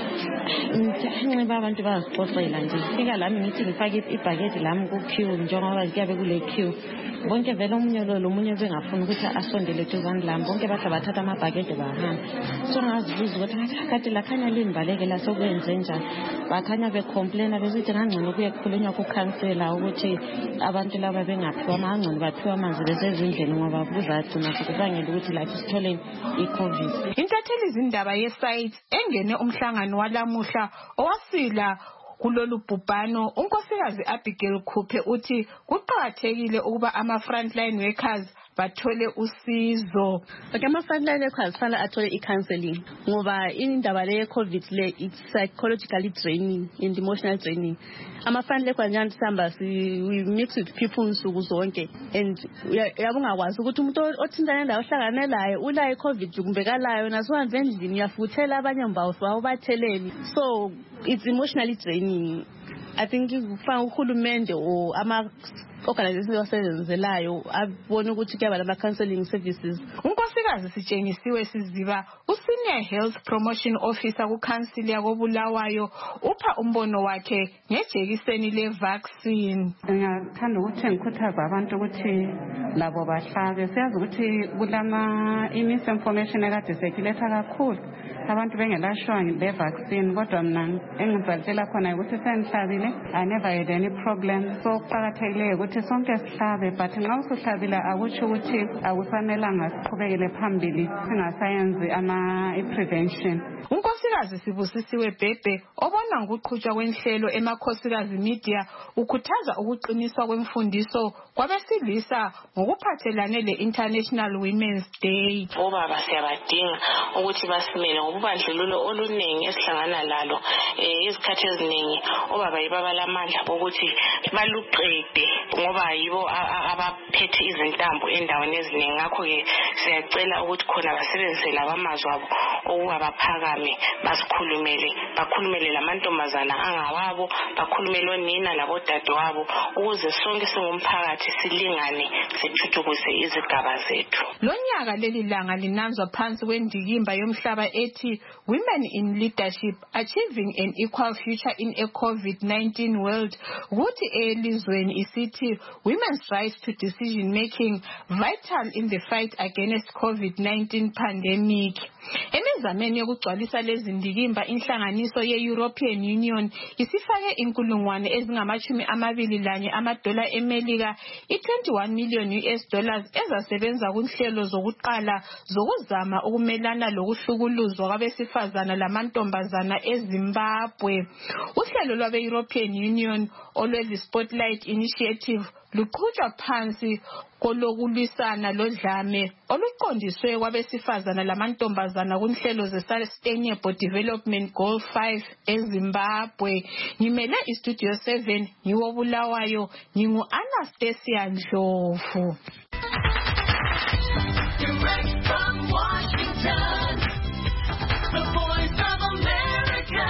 W: ngithi abantu bazixoxela nje fika lami ngithi ngifake ibhakethi lami ku-queue njengoba kuyabe kule queue bonke vele omunye lomunye bengafuni ukuthi asondele duzane lami bonke bahle bathatha amabhakethi bahamba so ngazibuza ukuthi kade lakhanya limbalekela sokwenze njani bakhanya becomplaina besithi ngangcono kuyekhulunywa kukhansela ukuthi abantu laba bengaphiwa amangcono baphiwa amanzi besezindlini ngoba kuzagcina kubangela ukuthi lathi sithole i-COVID.
V: Intatheli izindaba yesite engene umhlangano walamuhla owasila kulolu bhubhano unkosikazi Abigail Khuphe uthi kuqakathekile ukuba ama-frontline workers bathole usizo.
X: Ama-frontline workers fana athole i-counseling ngoba indaba le COVID le it's psychologically draining and emotional draining. Ama-frontline workers njani sihamba we mix with people nsuku zonke and uyabungakwazi ukuthi umuntu othintane layo ohlangane layo ulayo i-COVID kumbe kalayo nasuhambe endlini uyafuthela abanye mbawu babatheleli so it's emotionally draining. I think kufanele uhulumende or ama-organizations asebenzelayo abone ukuthi kuyaba lama-counseling services.
V: Unkosikazi Sitshengisiwe Siziba u-Senior Health Promotion Officer kuKhansili yakoBulawayo upha umbono wakhe ngejekiseni le-vaccine.
Y: Ngiyathanda ukuthi ngikhuthaze abantu ukuthi labo bahlabe. Siyazi ukuthi kulama-misinformation ekade sekiletha kakhulu abantu bengelashwa le-vaccine kodwa mina engibhalishela khona ukuthi sengihlabile I never had any problem. So kuqakathekile ukuthi sonke sihlabe but nxa usuhlabile akusho ukuthi akufanelanga siqhubekele phambili singasayenzi i-prevention.
V: Unkosikazi Sibusisiwe Bhebhe obona ngokuqhutshwa kwenhlelo emakhosikazi media ukhuthaza ukuqiniswa kwemfundiso kwabesilisa ngokuphathelane le-International Women's Day.
Z: Obaba siyabadinga ukuthi basimele ngobubandlululo oluningi esihlangana lalo izikhathi eziningi obaba yibo abalamandla ukuthi baluqede ngoba yibo abaphethe izintambo endaweni eziningi ngakho-ke siyacela ukuthi khona basebenzise labamazwi abo okuba baphakame basikhulumele bakhulumele lamantombazana angawabo bakhulumele onina odadewabo ukuze sonke singumphakathi silingane sithuthukise izigaba zethu.
V: Lonyaka leli langa linanzwa phansi kwendikimba yomhlaba ethi Women in Leadership Achieving an Equal Future in a COVID-19 World, ukuthi elizweni isithi Women's Rights to Decision Making Vital in the Fight Against COVID-19 Pandemic. Emizameni yokugcwalisa lezi ndikimba inhlanganiso ye-European Union isifake inkulungwane ezingama-21 amadola eMelika, $21 million ezasebenza kunhlelo zokuqala zokuzama ukumelana lokuhlukuluzwa kwabesifazana lamantombazana eZimbabwe. Uhlelo lwabe-European Union olwe-The Spotlight Initiative luqhutshwa phansi kolokulwisana lodlame oluqondiswe kwabesifazana lamantombazana kunhlelo ze-Sustainable Development Goal 5 eZimbabwe. Ngimele iStudio 7 ngiwobulawayo, ngingu-Anastasia Ndlovu.
K: Direct from Washington, the voice of America,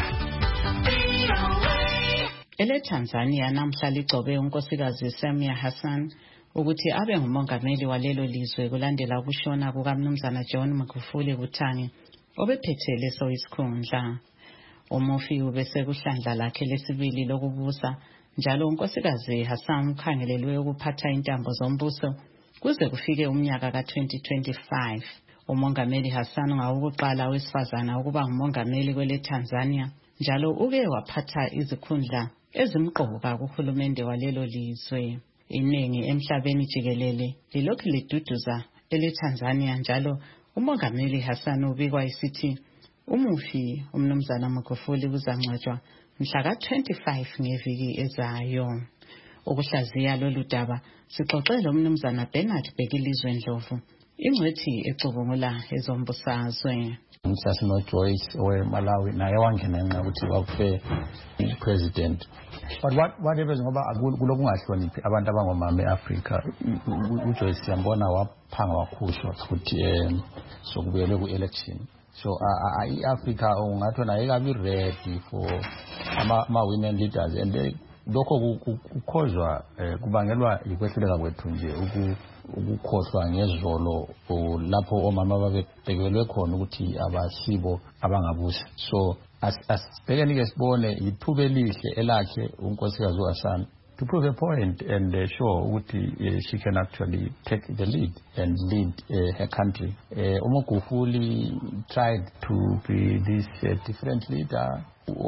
K: VOA.
D: EleTanzania namhla ligcobe unkosikazi Samia Hassan ukuthi abe ngumongameli walelo lizwe kulandela ukushona kukaMnumzana John Magufuli Kuthangi obephethe leso isikhundla. Umufi ubese kuhlandla lakhe lesibili lokubusa, njalo unkosikazi Hassan ukhangelelwe ukuphatha intambo zombuso kuze kufike umnyaka ka-2025. Umongameli Hassan ngawukuqala wesifazana ukuba ngumongameli kweleTanzania, njalo uke waphatha izikhundla ezimqoka kuhulumende walelo lizwe. Iningi emhlabeni jikelele lilokhu liduduza eleTanzania, njalo umongameli Hassan ubikwa isithi umufi uMnumzana Magufuli uzangcwatshwa mhla ka-25 ngeviki ezayo. Ukuhlaziya lolu daba sixoxele uMnumzana Bernard Bhekilizwe Ndlovu, ingcwethi ecubungula ezombusazwe.
T: Umsasino Joyce weMalawi naye wangena ngenxa ukuthi wakufe president. But whatever ngoba kulokungahloniphi abantu abangomama eAfrica, uJoyce siyambona waphanga wakhushwa futhi sokubuyelwe ku-election. So iAfrica ungathi nayo ayikabi ready for ama-women leaders, and lokho kukhozwa kubangelwa yikwehluleka kwethu nje ukukhohlwa ngezolo lapho omama babebekelwe khona ukuthi abasibo abangabusa. So asibhekeni ke sibone ithuba elihle elakhe unkosikazi uHassan to prove a point and show ukuthi she can actually take the lead and lead her country. Magufuli tried to be this different leader,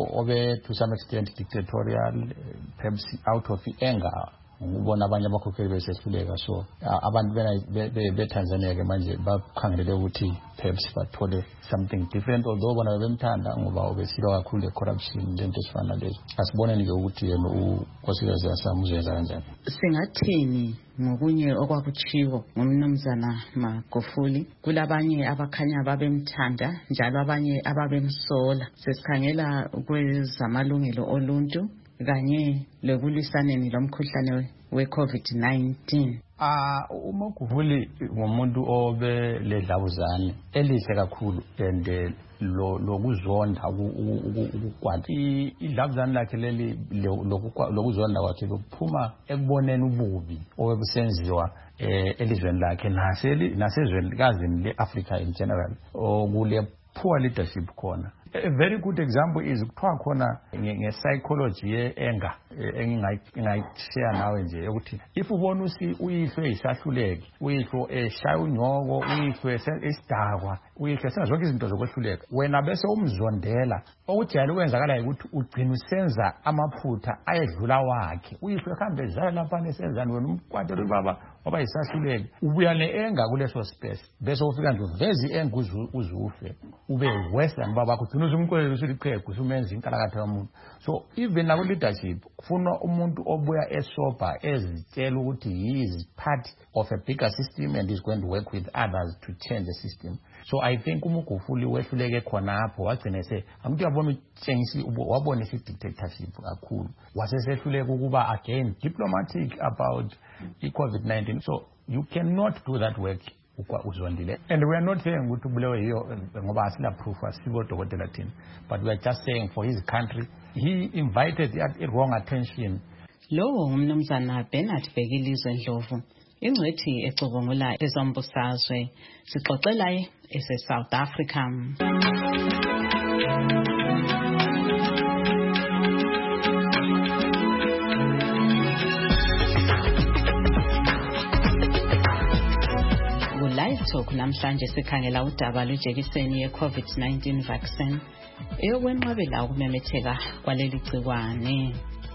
T: to some extent dictatorial, perhaps out of anger. Ubona abanye abakhokheli besehluleka, so abantu beTanzania ke manje bakhangelele ukuthi perhaps bathole something different, although bona bemthanda ngoba obesilwa kakhulu le-corruption lento esifana lezo. Asiboneni ke ukuthi yena unkosikazi Hassan uzenza kanjani.
D: Singathini ngokunye okwakuchiwo ngumnumzana Magufuli? Kulabanye abakhanya babemthanda njalo abanye ababemsola. Sesikhangela kwezamalungelo oluntu kanye lokulisaneni lomkhuhlane we-COVID-19.
T: uMagufuli ngumuntu obe ledlabuzane elihle kakhulu and lokuzonda ukukwata idlabuzane lakhe leli lokuzonda kwakhe kuphuma ekuboneni ububi obebusenziwa elizweni lakhe nasezweni kazini le-Africa in general okule poor leadership khona. A very good example is kuthiwa khona nge-psychology ye-anger engingayishare nawe nje ukuthi if ubona uyihlwe yisahluleki, uyihlwe eshaya unyoko, uyihlwe esidakwa, uyihlwe senza zonke izinto zokwehluleka, wena bese umzondela okujayele ukwenzakala ukuthi ugcina usenza amaphutha ayedlula wakhe. Uyihlwe kambe ezala lapha nesenzani, wena umkwatela ubaba waba yisahluleki, ubuya ne-anger kuleso space bese ufika nje uveze i-anger uzufe ube worse than baba bakho uzumkwela usuliqhegu usumenza inkalakatha yomuntu. So even naku leadership kufuna umuntu obuya esoba ezitshela ukuthi he is part of a bigger system and is going to work with others to change the system. So I think uMagufuli wehluleke khona apho wagcina amuntu yabona utshengisi wabona dictatorship kakhulu, wasesehluleka ukuba again diplomatic about i-COVID-19. So you cannot do that work uzondile. And we are not saying ukuthi ubulewe yiyo ngoba asila proof asibo dokotela thina, but we are just saying for his country he invited the wrong attention
D: Lowo umnumzana Bernard Bhekilizwe Ndlovu, ingcwethi ecubungula ezombusazwe. Sixoxela ese-South Africa. Live Talk namhlanje sikhangela udaba lwejekiseni ye-COVID-19 vaccine eyokwenqabela ukumemetheka kwaleli gciwane.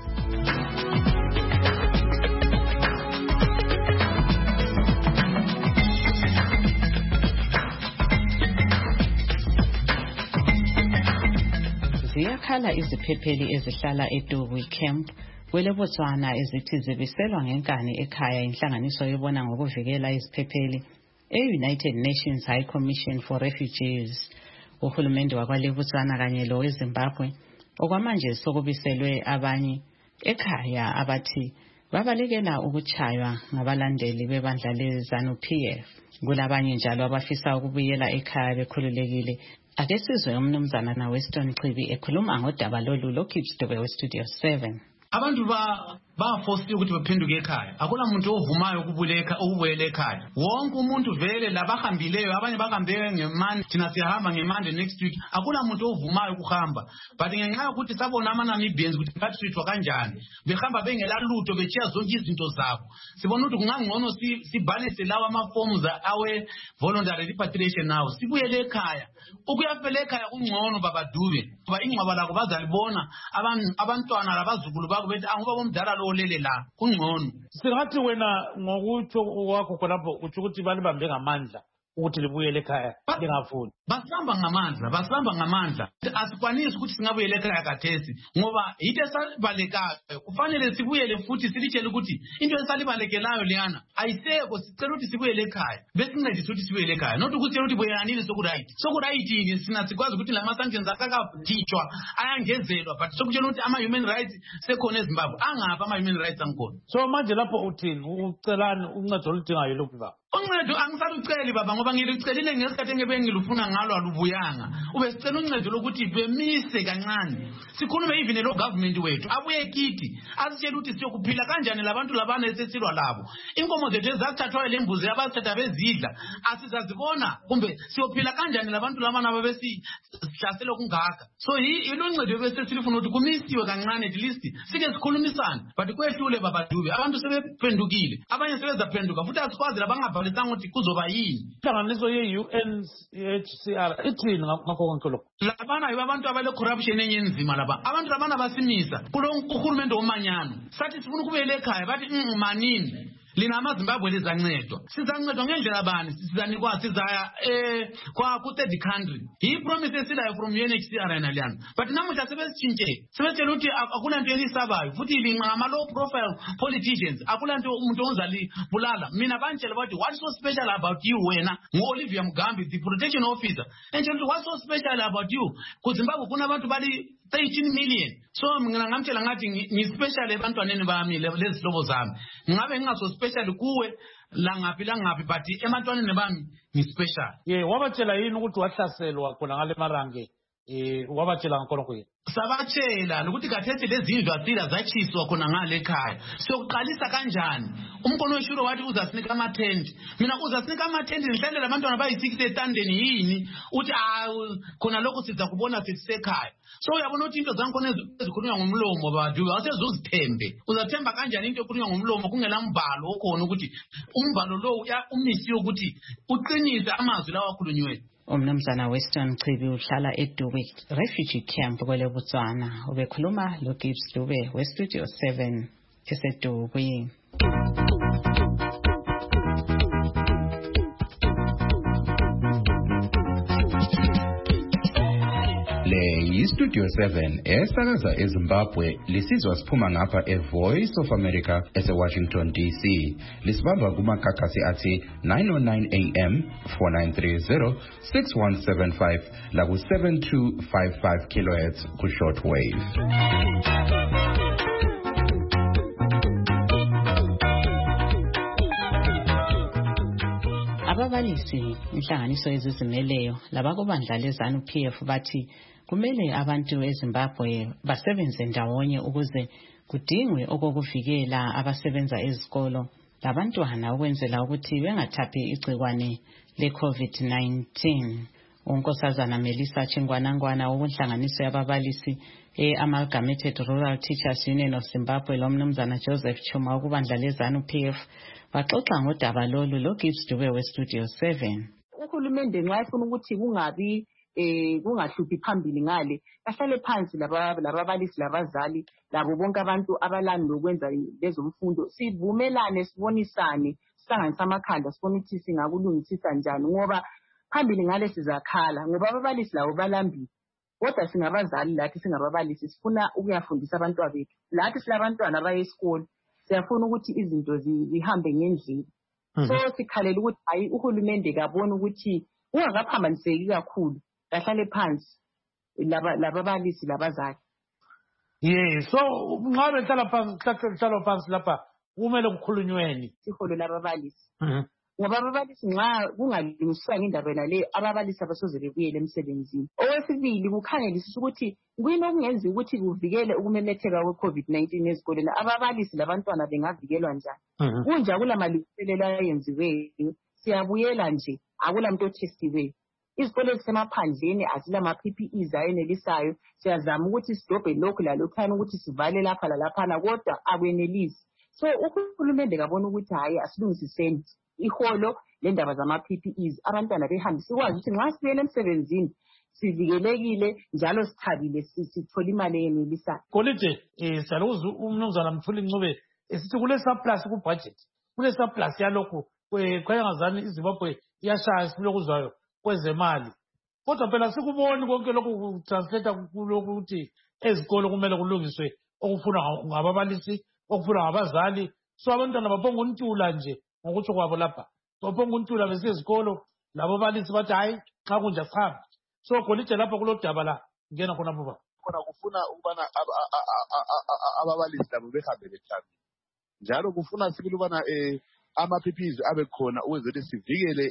D: Ziyakhala iziphepheli ezihlala eDubi Camp kweleBotswana ezithi zibiselwa ngenkani ekhaya inhlanganiso yebona ngokuvikela iziphepheli e-United Nations High Commission for Refugees. Uhulumende wakwaleBotswana kanye lo weZimbabwe okwamanje sokubiselwe abanye ekhaya abathi babalekela ukuchaywa ngabalandeli bebandla leZANU-PF. Kulabanye njalo abafisa ukubuyela ekhaya bekhululekile. Ake sizwe umnumzana na Weston Chibi ekhuluma ngodaba lolu loKips Dube weStudio 7.
E: Abantu baforce ukuthi baphenduke ekhaya. Akula umuntu ovumayo ukubuyela ekhaya. Wonke umuntu vele labahambileyo, abanye bahambe ngemandi, thina siyahamba ngemandi next week. Akula umuntu ovumayo ukuhamba. But ngenxa yokuthi sabona amaNamibians ukuthi bathithwa kanjani, behamba bengela lutho bechiya zonke izinto zabo. Sibona ukuthi kungangcono sibhalise lawa ama-forms awe voluntary repatriation now. Sibuyele ekhaya. Ukuyafela ekhaya kungcono babadube. Kuba ingcwaba lakho bazalibona abantwana labazukulu bakho bethi anguba bomdala lo olele la kungcono.
R: Singathi wena ngokutsho kwakho khonapho uthi ukuthi balibambe ngamandla ukuthi libuyele ekhaya lingafuni.
E: Basihamba ngamandla. Asikwanisi ukuthi singabuyele ekhaya kathesi ngoba yithe salibalekayo. Kufanele sibuyele futhi silitshele ukuthi into esalibalekelayo leyana ayiseko, sicela ukuthi sibuyele ekhaya. Besincedise ukuthi sibuyele ekhaya. Not ukuthi ukuthi buyanile sokuright yini sina sikwazi ukuthi lama sanctions akakathitshwa ayangezelwa, but sokutshela ukuthi ama human rights sekhona eZimbabwe angapha ama human rights angkhona.
R: So manje lapho uthini ucelani uncedo oludingayo lokhu baba?
E: Uncedo angisaluceli baba ngoba ngilicelile ngesikhathi engebengilufuna ngalo alubuyanga. Ube sicela uncedo lokuthi bemise kancane. Sikhulume even lo government wethu abuye kithi asitshela ukuthi siyokuphila kanjani labantu labana esesilwa labo. Inkomo zethu ezathathwa lembuzi abasithatha bezidla asizazibona kumbe siyophila kanjani labantu labana babesihlasela kungaka. So iloncedo bese silifuna ukuthi kumisiwe kancane at least sike sikhulumisana. But kwehlule baba Dube abantu sebephendukile, abanye sebezaphenduka futhi asikwazi labangabhalisanga ukuthi kuzoba yini.
R: Inhlanganiso ye-UNHCR ithini ngakho konke lokho?
E: Labana yibo abantu abale corruption enye enzima laba. Abantu labana basimisa kulo uhulumende womanyano. Sathi sifuna ukubuyela ekhaya bathi manini. Lina amaZimbabwe lizancedwa. Sizancedwa ngendlela bani? Sizanikwa sizaya ku third country. He promises silayo from UNHCR enaliyana. But namuhla sebesitshintshe. Sebetshela ukuthi akula nto elisabayo. Futhi ngama low profile politicians. Akula nto umuntu ozali bulala. Mina bantshela bathi what's so special about you wena? Olivia Mugambi, the protection officer. And what's so special about you? KuZimbabwe kuna abantu bali 13 million. So mina ngamtshela ngathi ngispecial ebantwaneni bami lezihlobo zami. Ngabe ngingaso special kuwe langaphi but emantwaneni bami ngispecial.
R: Wabatshela yini ukuthi wahlaselwa khona ngale marange? Wabatshela ngakho lokho yini?
E: Sabatshela ukuthi kathesi lezindlu asila zachiswa khona ngale ekhaya. Sokuqalisa kanjani? Umkono weshuro wathi uzasinika ama-tent. Mina uzasinika ama-tent nihlale labantwana bayi-6 etandeni yini? Uthi khona lokho siza kubona sisekhaya. So uyabona ukuthi into zankhona ezikhulunywa ngomlomo baDube awusezuzithembe. Uzathemba kanjani into ekhulunywa ngomlomo kungela mbhalo okhona ukuthi umbhalo lo umisiwe ukuthi uqinise amazwi lawa akhulunywe.
D: Umnumzana Weston Chibi uhlala eDubi Refugee Camp kweleBotswana. Ubekhuluma loKips Dube weStudio 7 eseDubi.
F: Studio 7 esakaza eZimbabwe lisizwa siphuma ngapha eVoice of America eseWashington DC. Lisibamba kumakhakhasi athi 909 AM 4930 6175 la ku 7255 kHz ku shortwave.
D: Ababalisi inhlanganiso ezizimeleyo labakubandla leZANU-PF bathi kumele abantu eZimbabwe basebenze ndawonye ukuze kudingwe okokuvikela abasebenza ezikolo labantwana ukwenzela ukuthi bengathaphi igcikwane le-COVID-19. uNkosazana Melissa Chingwanangwana wobunhlanganiso yababalisi e-Amalgamated Rural Teachers Union of Zimbabwe lomnumzana Joseph Chuma ukubandla leZANU-PF baxoxa ngodaba lolu loGibbs Dube weStudio 7.
G: Uhulumende nxa efuna ukuthi kungabi kungahluphi phambili ngale ahlale phansi lababalisi labazali labo bonke abantu abalani lokwenza lezomfundo sivumelane sibonisane sihlanganise amakhanda sibone ukuthi singakulungisisa njani ngoba phambili ngale sizakhala ngoba ababalisi labo balambile kodwa singabazali lathi singababalisi sifuna ukuyafundisa abantwana bethu lathi silabantwana abaye esikole siyafuna ukuthi izinto zihambe ngendlela so sikhalela ukuthi hayi uhulumende kabone ukuthi ungakaphambaniseki kakhulu kahlale phansi lababalisi labazali.
R: So nxa behlala phansi lapha kumele kukhulunyweni
G: siholo lababalisi ngoba ababalisi nxa kungalungiswa ngendaba yale ababalisi abasoze bebuyele emsebenzini. Okwesibili kukhangelisisa ukuthi kuyini okungenza ukuthi kuvikele ukumemetheka kwe-COVID-19 ezikoleni ababalisi labantwana bengavikelwa njani. Kunje akulamalungiselelo ayenziweyo siyabuyela nje akulamuntu othestiweyo. Izikole ezisemaphandleni azilama-PPEs ayenelisayo siyazama ukuthi sidobhe lokhu lalokhuyana ukuthi sivale lapha lalaphana kodwa akwenelisi. So uhulumende kabona ukuthi hayi asilungisiseni iholo lendaba zama-PPEs abantwana behambe sikwazi ukuthi nxa sibuyele emsebenzini sivikelekile njalo sithabile sithola imali eyenelisayo.
R: Kolide siyalokuza umnumzana Mthuli Ncube esithi kule surplus ku-budget kule surplus yalokhu kwayangazani iZimbabwe iyashaya silokuzwayo kwezemali kodwa phela sikuboni konke lokhu kutranslate kulokuthi ezikolo kumele kulungiswe okufunwa ngababalisi okufunwa ngabazali so abantwana baphonga untula nje ngokutsho kwabo lapha baphonga untula besezikolo labo balisi bathi hayi xa kunje sihambe so Golide lapha kulodaba la ngena khona baba
H: khona kufuna ukubana ababalisi labo behambe bethambi njalo kufuna sibili ukubana ama-PPEs abe khona ukwenzela ukuthi sivikele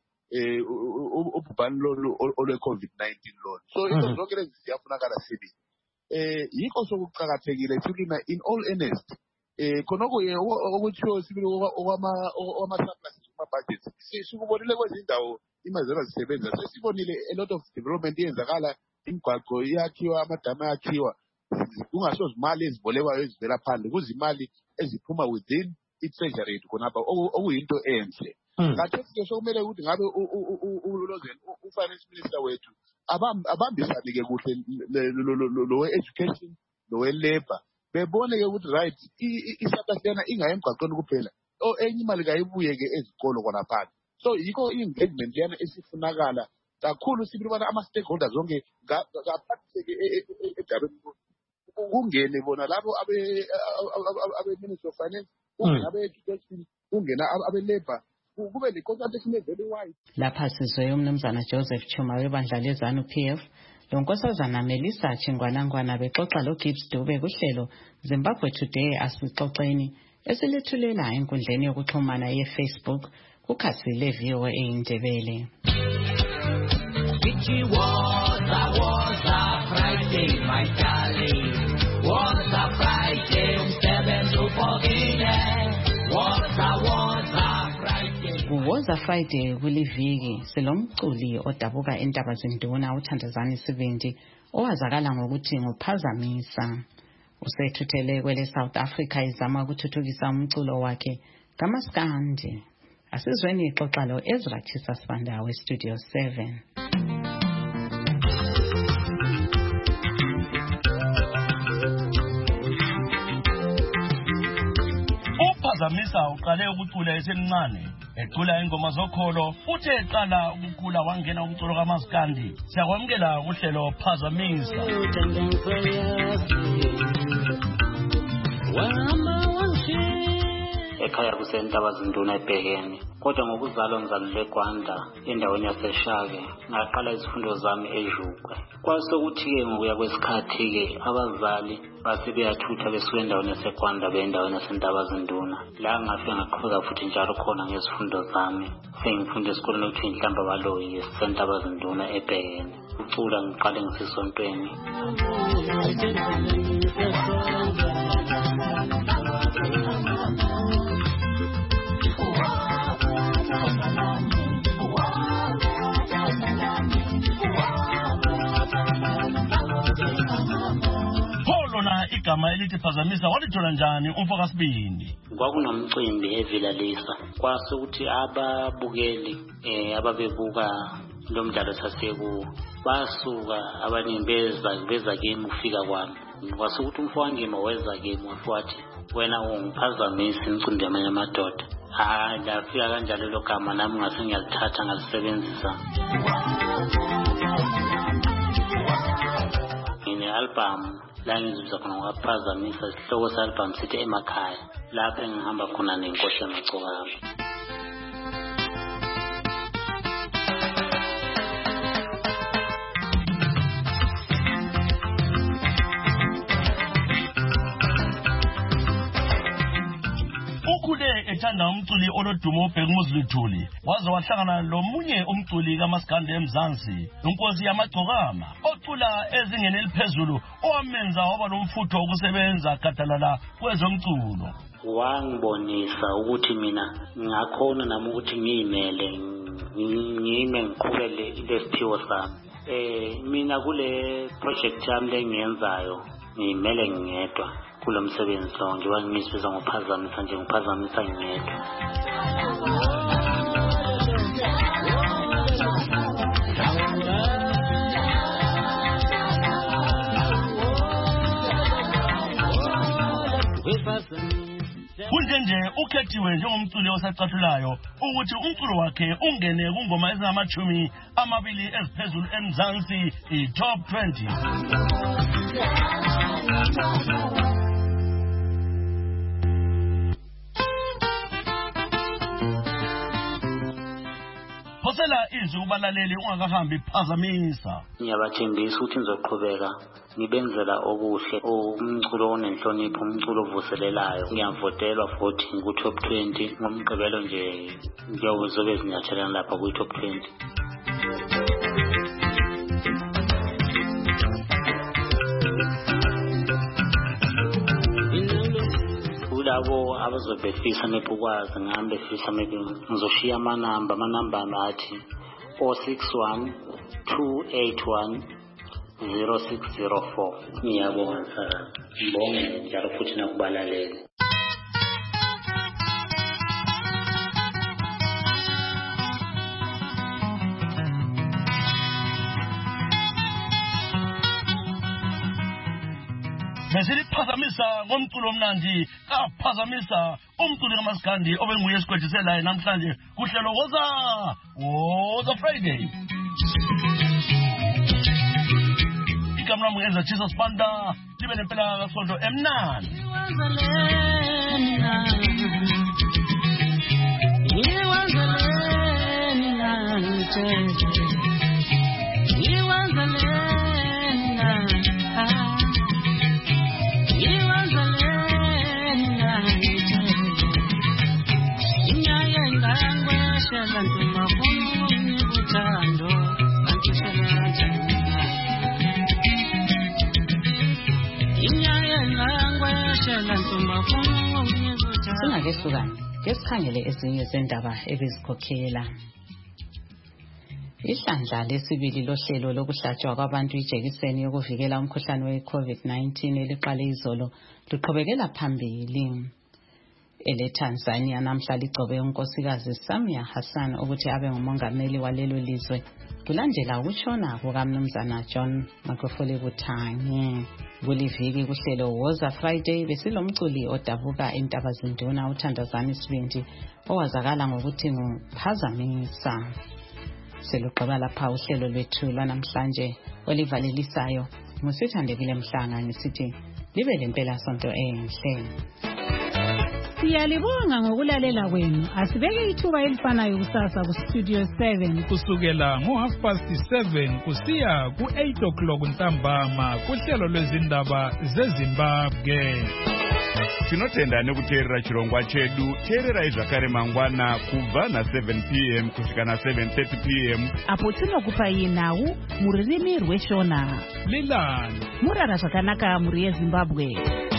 H: ubhubhane lolu olwe-COVID-19 lolu. So into zonke lezi ziyafunakala sibili. Yikho sokuqakathekile sibili in all earnest khonoko okuthiwo sibili okwama-surplus kuma-budgets sikubonile kwezindawo imazelo zisebenza sesibonile a lot of development iyenzakala imigwaqo iyakhiwa amadamu ayakhiwa kungaso zimali ezibolekwayo ezivela phandle kuzimali eziphuma within i-treasury yethu khonapha okuyinto enhle. Kathesi sokumele ukuthi ngabe u-finance minister wethu abambisane-ke kuhle lowe-education lowe-labor bebone-ke ukuthi right i-surplus lena ingayi emgwaqweni kuphela enye imali kayibuye-ke ezikolo khonaphana. So yikho i-engagement leyana esifunakala kakhulu sibili ubana ama-stakeholders zonke ngaphathise-ke edabeni kungene bona labo abe-ministry of finance kungena abe-education kungena abe-labor kube le-consultation eveliwayo.
D: Lapha sizwe umnumzana Joseph Chuma webandla leZANU-PF lonkosazana Melissa Chingwanangwana bexoxa loGibbs Dube kuhlelo Zimbabwe Today asixoxeni esilethulela enkundleni yokuxhumana ye-Facebook kukhasi le-VOA eIndebele.
K: Friday, my darling. Was a Friday, umsebenzi upokile. Was a Friday.
D: Kuwoza Friday kuliviki silomculi odabuka eNtabazinduna uThandazani Sibindi owazakala ngokuthi nguPhazamisa. Usethuthele kwele South Africa izama ukuthuthukisa umculo wakhe kaMaskandi. Asizweni ixoxa lo Ezra Chisa Sibanda weStudio 7.
I: uPhazamisa uqale ukucula esemncane ecula ingoma zokholo uthe eqala ukukhula wangena umculo kaMaskandi. Siyakwamukela kuhlelo Phazamisa.
J: Ekhaya kuseNtabazinduna eBhekene kodwa ngokuzalwa ngizalelwe eGwanda endaweni yaseShake ngaqala izifundo zami eJukwe. Kwasokuthi-ke ngokuya kwesikhathi-ke abazali base beyathutha besuka endaweni yaseGwanda bendaweni yaseNtabazinduna la ngafika ngaqhubeka futhi njalo khona ngezifundo zami sengifunda esikoleni okuthiwa Inhlamba Baloyi esiseNtabazinduna eBhekene. Ucula ngiqale ngisesontweni.
I: igama elithi Phazamisa walithola njani umfo kaSibindi?
J: Kwakunomcimbi eVilalisa kwasukuthi ababukeli ababebuka lo mdlalo sasekuwo basuka abaningi beza kimi ukufika kwami. Kwasukuthi umfo wangima weza kimi wathi wena ungiphazamisa imicimbi yamanye amadoda. Ndafika kanjalo lo gama nami ngase ngiyalithatha ngalisebenzisa. Album la ngizuza khona ngokuphazamisa isihloko se-album sithi emakhaya lapho engihamba khona nenkosi yamagcokama.
I: Ukhule ethanda umculi olodumo uBheka uMuzilithuli waze wahlangana lomunye umculi kaMaskandi eMzansi inkosi yamagcokama ocula ezingeni eliphezulu owamenza waba nomfutho wokusebenza gadalala kwezomculo.
J: Wangibonisa ukuthi mina ngakhona nami ukuthi ngiyimele ngime ngiqhubele lesiphiwo sami. Mina kule project yami lengiyenzayo ngimele ngedwa kulo msebenzi lo ngiba ngisiza ngokuphazamisa nje ngiphazamisa ngedwa.
I: Kunje ukhethiwe njengomculi osacatulayo ukuthi umculo wakhe ungene kungoma ezingamachumi amabili eziphezulu eMzansi iTop 20. Phosela izwi kubalaleli ungakahambi Phazamisa.
J: Ngiyabathembisa ukuthi ngizoqhubeka ngibenzela okuhle umculo onenhlonipho umculo ovuselelayo. Ngiyavotelwa futhi ku-Top 20 ngomgqibelo nje ngiyozobe zinyathelana lapha ku-Top 20. Labo abazobefisa mebukwazi ngihambe fisa maybe ngizoshiya amanamba athi 061 281 0604. Ngiyabonga sir. Ngibonge njalo futhi nakubalaleli.
I: Besiliphazamisa ngomculo omnandi kaPhazamisa umculi kaMaskandi obenguye esikwediselayo namhlanje kuhlelo Woza Friday. Igama lami ngenza Jesus Banda libe nempela kasonto emnandi.
D: Singakehlukani ngesikhangele ezinye zendaba ebezikhokhela. Ihlandla lesibili lohlelo lokuhlatshwa kwabantu ijekiseni yokuvikela umkhuhlane we-COVID-19 eliqale izolo luqhubekela phambili. ETanzania namhla ligcobe unkosikazi Samia Hassan ukuthi abe ngumongameli walelo lizwe kulandela ukutshona kukaMnumzana John Magufuli Buthangi. Kuliviki kuhlelo Woza Friday besilomculi odabuka eNtabazinduna uThandazani Sibindi owazakala ngokuthi nguPhazamisa. Selugqiba lapha uhlelo lwethu lwanamhlanje olivalelisayo ngusithandekile Mhlanga ngisithi libe lempela sonto enhle.
B: Siyalibonga ngokulalela kwenu. Asibeke ithuba elifanayo kusasa kuStudio 7
U: kusukela ngo7:30 kusiya ku8 ntambama kuhlelo lwezindaba zeZimbabwe.
A: Tinotenda nekuteerera chirongwa chedu. Teerera izvakare mangwana kubva na7 p.m. kusvika na7:30 p.m.
B: apo tinokupai nhau mururimi rweShona.
U: Lilani
B: Murara zvakanaka muri yeZimbabwe.